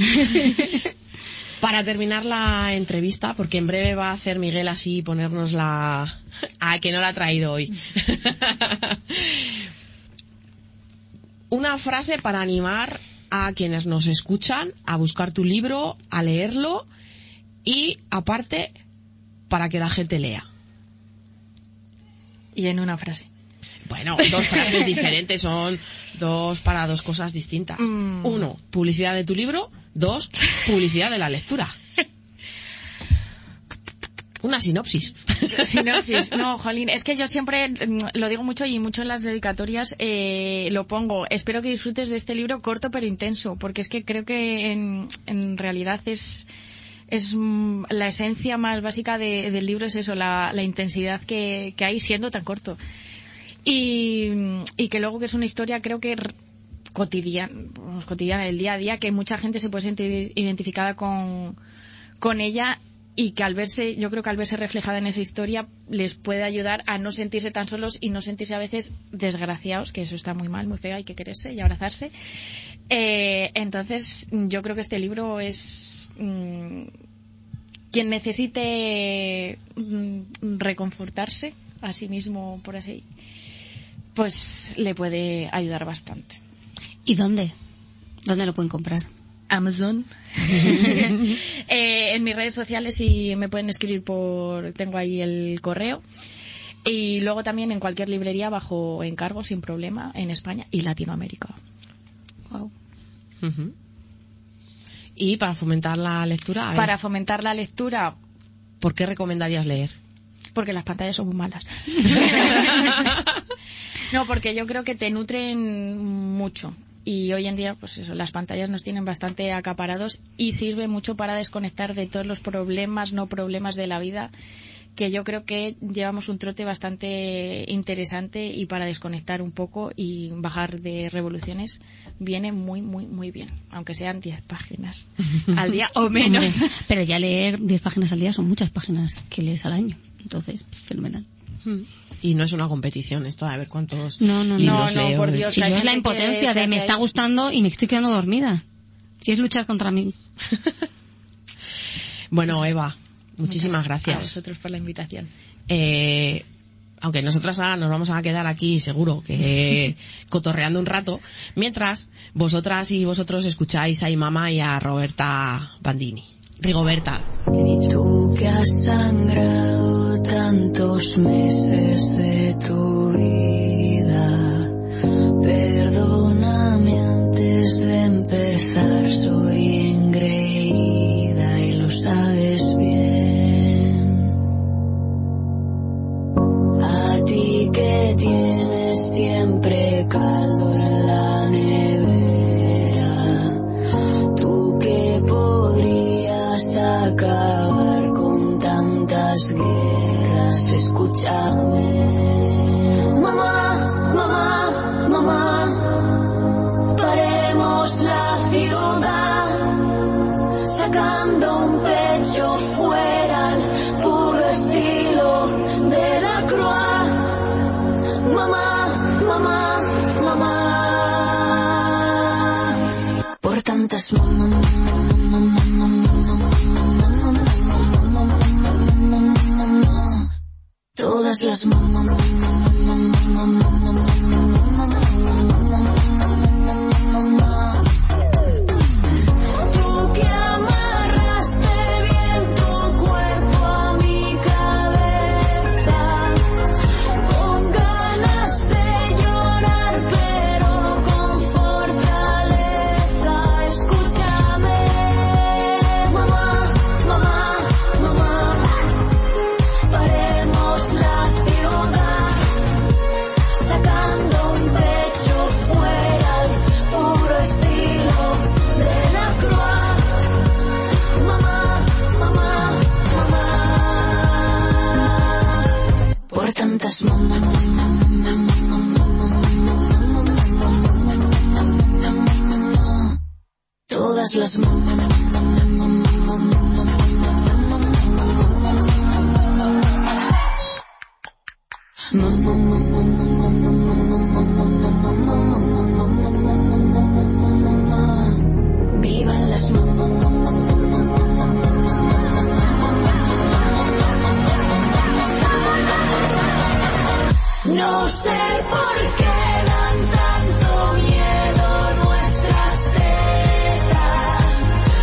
Para terminar la entrevista, porque en breve va a hacer Miguel así ponernos la... Ah, que no la ha traído hoy. Una frase para animar a quienes nos escuchan a buscar tu libro, a leerlo y, aparte, para que la gente lea. Y en una frase. Bueno, dos frases diferentes, son dos para dos cosas distintas. Mm. Uno, publicidad de tu libro. Dos, publicidad de la lectura. Una sinopsis. Sinopsis, no, jolín, es que yo siempre mm, lo digo mucho y mucho en las dedicatorias eh, lo pongo. Espero que disfrutes de este libro corto pero intenso, porque es que creo que en, en realidad es es mm, la esencia más básica de, del libro es eso, la, la intensidad que, que hay siendo tan corto. Y, y que luego que es una historia, creo que cotidiana, cotidiana del día a día, que mucha gente se puede sentir identificada con, con ella, y que al verse, yo creo que al verse reflejada en esa historia les puede ayudar a no sentirse tan solos y no sentirse a veces desgraciados, que eso está muy mal, muy feo, hay que quererse y abrazarse. Eh, entonces yo creo que este libro es mmm, quien necesite mmm, reconfortarse a sí mismo, por así, pues le puede ayudar bastante. ¿Y dónde? ¿Dónde lo pueden comprar? Amazon. eh, en mis redes sociales, y me pueden escribir por, tengo ahí el correo, y luego también en cualquier librería bajo encargo sin problema en España y Latinoamérica. Wow. Uh-huh. Y para fomentar la lectura, a ver, Para fomentar la lectura, ¿por qué recomendarías leer? porque las pantallas son muy malas. No, porque yo creo que te nutren mucho. Y hoy en día, pues eso, las pantallas nos tienen bastante acaparados y sirve mucho para desconectar de todos los problemas, no problemas de la vida, que yo creo que llevamos un trote bastante interesante, y para desconectar un poco y bajar de revoluciones viene muy, muy, muy bien, aunque sean diez páginas al día o menos. Hombre, pero ya leer diez páginas al día son muchas páginas que lees al año, entonces, fenomenal. Y no es una competición esto de a ver cuántos No, no, no. libros No, no, leo. por Dios. Si que hay yo es la gente que impotencia se de me hace está ahí. gustando y me estoy quedando dormida. Si es luchar contra mí. Bueno, Eva, muchísimas A gracias. vosotros por la invitación. Eh, aunque nosotras ahora nos vamos a quedar aquí seguro que cotorreando un rato, mientras vosotras y vosotros escucháis a Imama y a Roberta Bandini. Rigoberta, que he dicho. Tú que has sangrado tantos meses de tu vida, perdóname antes de empezar, soy engreída y lo sabes bien. A ti que tienes siempre caldo en la nevera, tú que podrías acabar con tantas guerras, escúchame. Mamá, mamá, mamá, paremos la ciudad, sacando un pecho fuera al puro estilo de la Croix. Mamá, mamá, mamá, por tantas mamá, todas las mamás, tú que amarraste bien tu cuerpo a mi cabeza, con ganas de llorar pero con fortaleza, escúchame. Mamá, mamá, mamá, paremos la ciudad, sacando un pecho fuera al puro estilo de la Croix. Mamá, mamá, mamá, por tantas mamás, todas las mamás. Vivan las no sé por qué dan tanto miedo nuestras tetas,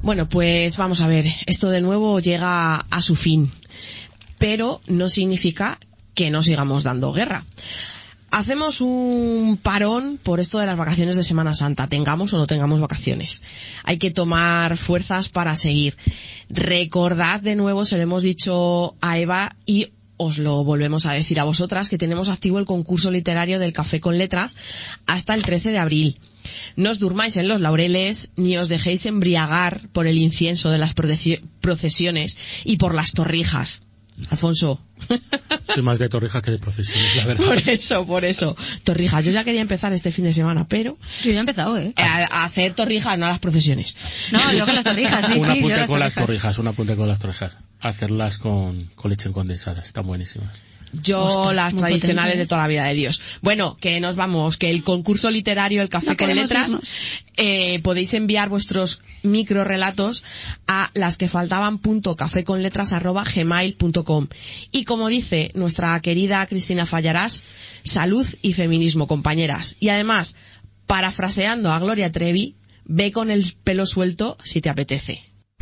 Bueno, pues vamos a ver, esto de nuevo llega a su fin, pero no significa que no sigamos dando guerra. Hacemos un parón por esto de las vacaciones de Semana Santa, tengamos o no tengamos vacaciones. Hay que tomar fuerzas para seguir. Recordad de nuevo, se lo hemos dicho a Eva y os lo volvemos a decir a vosotras, que tenemos activo el concurso literario del Café con Letras hasta el trece de abril. No os durmáis en los laureles, ni os dejéis embriagar por el incienso de las procesiones y por las torrijas. Alfonso. Soy más de torrijas que de procesiones, la verdad. Por eso, por eso. Torrijas. Yo ya quería empezar este fin de semana, pero... Yo ya he empezado, ¿eh? A, a hacer torrijas, no a las procesiones. No, yo con las torrijas, sí, un sí. apunte yo las con torrijas. las torrijas, un apunte con las torrijas. Hacerlas con, con leche condensada, están buenísimas. Yo Ostras, las muy tradicionales potente, ¿eh? de toda la vida de Dios. Bueno, que nos vamos, que el concurso literario El Café No con queremos Letras, irnos. eh, podéis enviar vuestros microrelatos a lasquefaltaban.cafeconletras arroba gmail punto com. Y como dice nuestra querida Cristina Fallarás, salud y feminismo, compañeras. Y además, parafraseando a Gloria Trevi, ve con el pelo suelto si te apetece.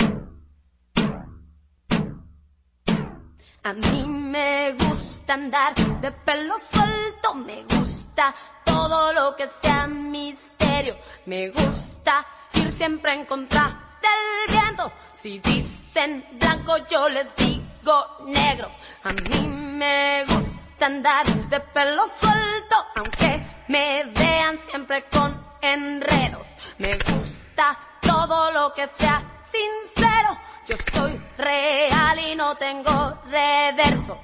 A mí me gusta andar de pelo suelto, me gusta todo lo que sea misterio, me gusta ir siempre en contra del viento. Si dicen blanco yo les digo negro. A mí me gusta andar de pelo suelto, aunque me vean siempre con enredos. Me gusta todo lo que sea sincero. Yo soy real y no tengo reverso.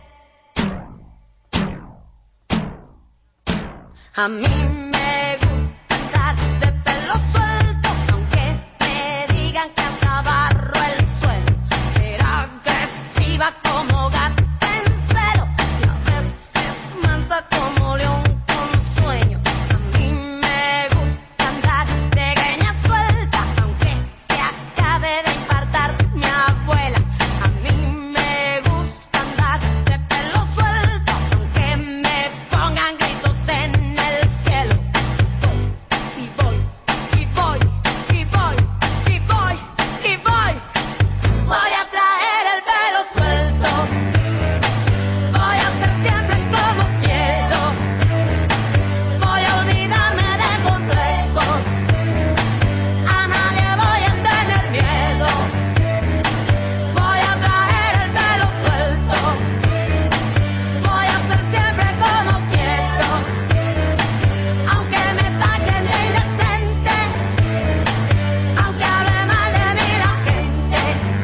A mí me gusta andar de pelo suelto, aunque me digan que hasta barro el suelo. Ser agresiva como gata en celo y a veces mansa como león con sueño. A mí me gusta andar de greña suelta, aunque se acabe de infartar mi abuela. A mí me gusta andar de pelo suelto, aunque me pongan gritos en el cielo. Y voy, y voy, y voy, y voy, y voy. Voy a traer el pelo suelto. Voy a ser siempre como quiero. Voy a olvidarme de complejos. A nadie voy a tener miedo. Voy a traer el pelo suelto. Voy a ser siempre como quiero. Aunque me tachen de indecente, aunque hable mal de mí la gente.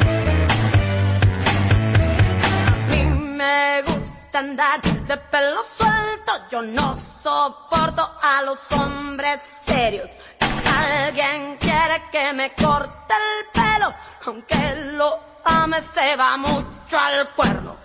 A mí me gusta andar de pelo suelto. Yo no soporto a los hombres serios. Si alguien quiere que me corte el pelo, aunque lo ame se va mucho al cuerno.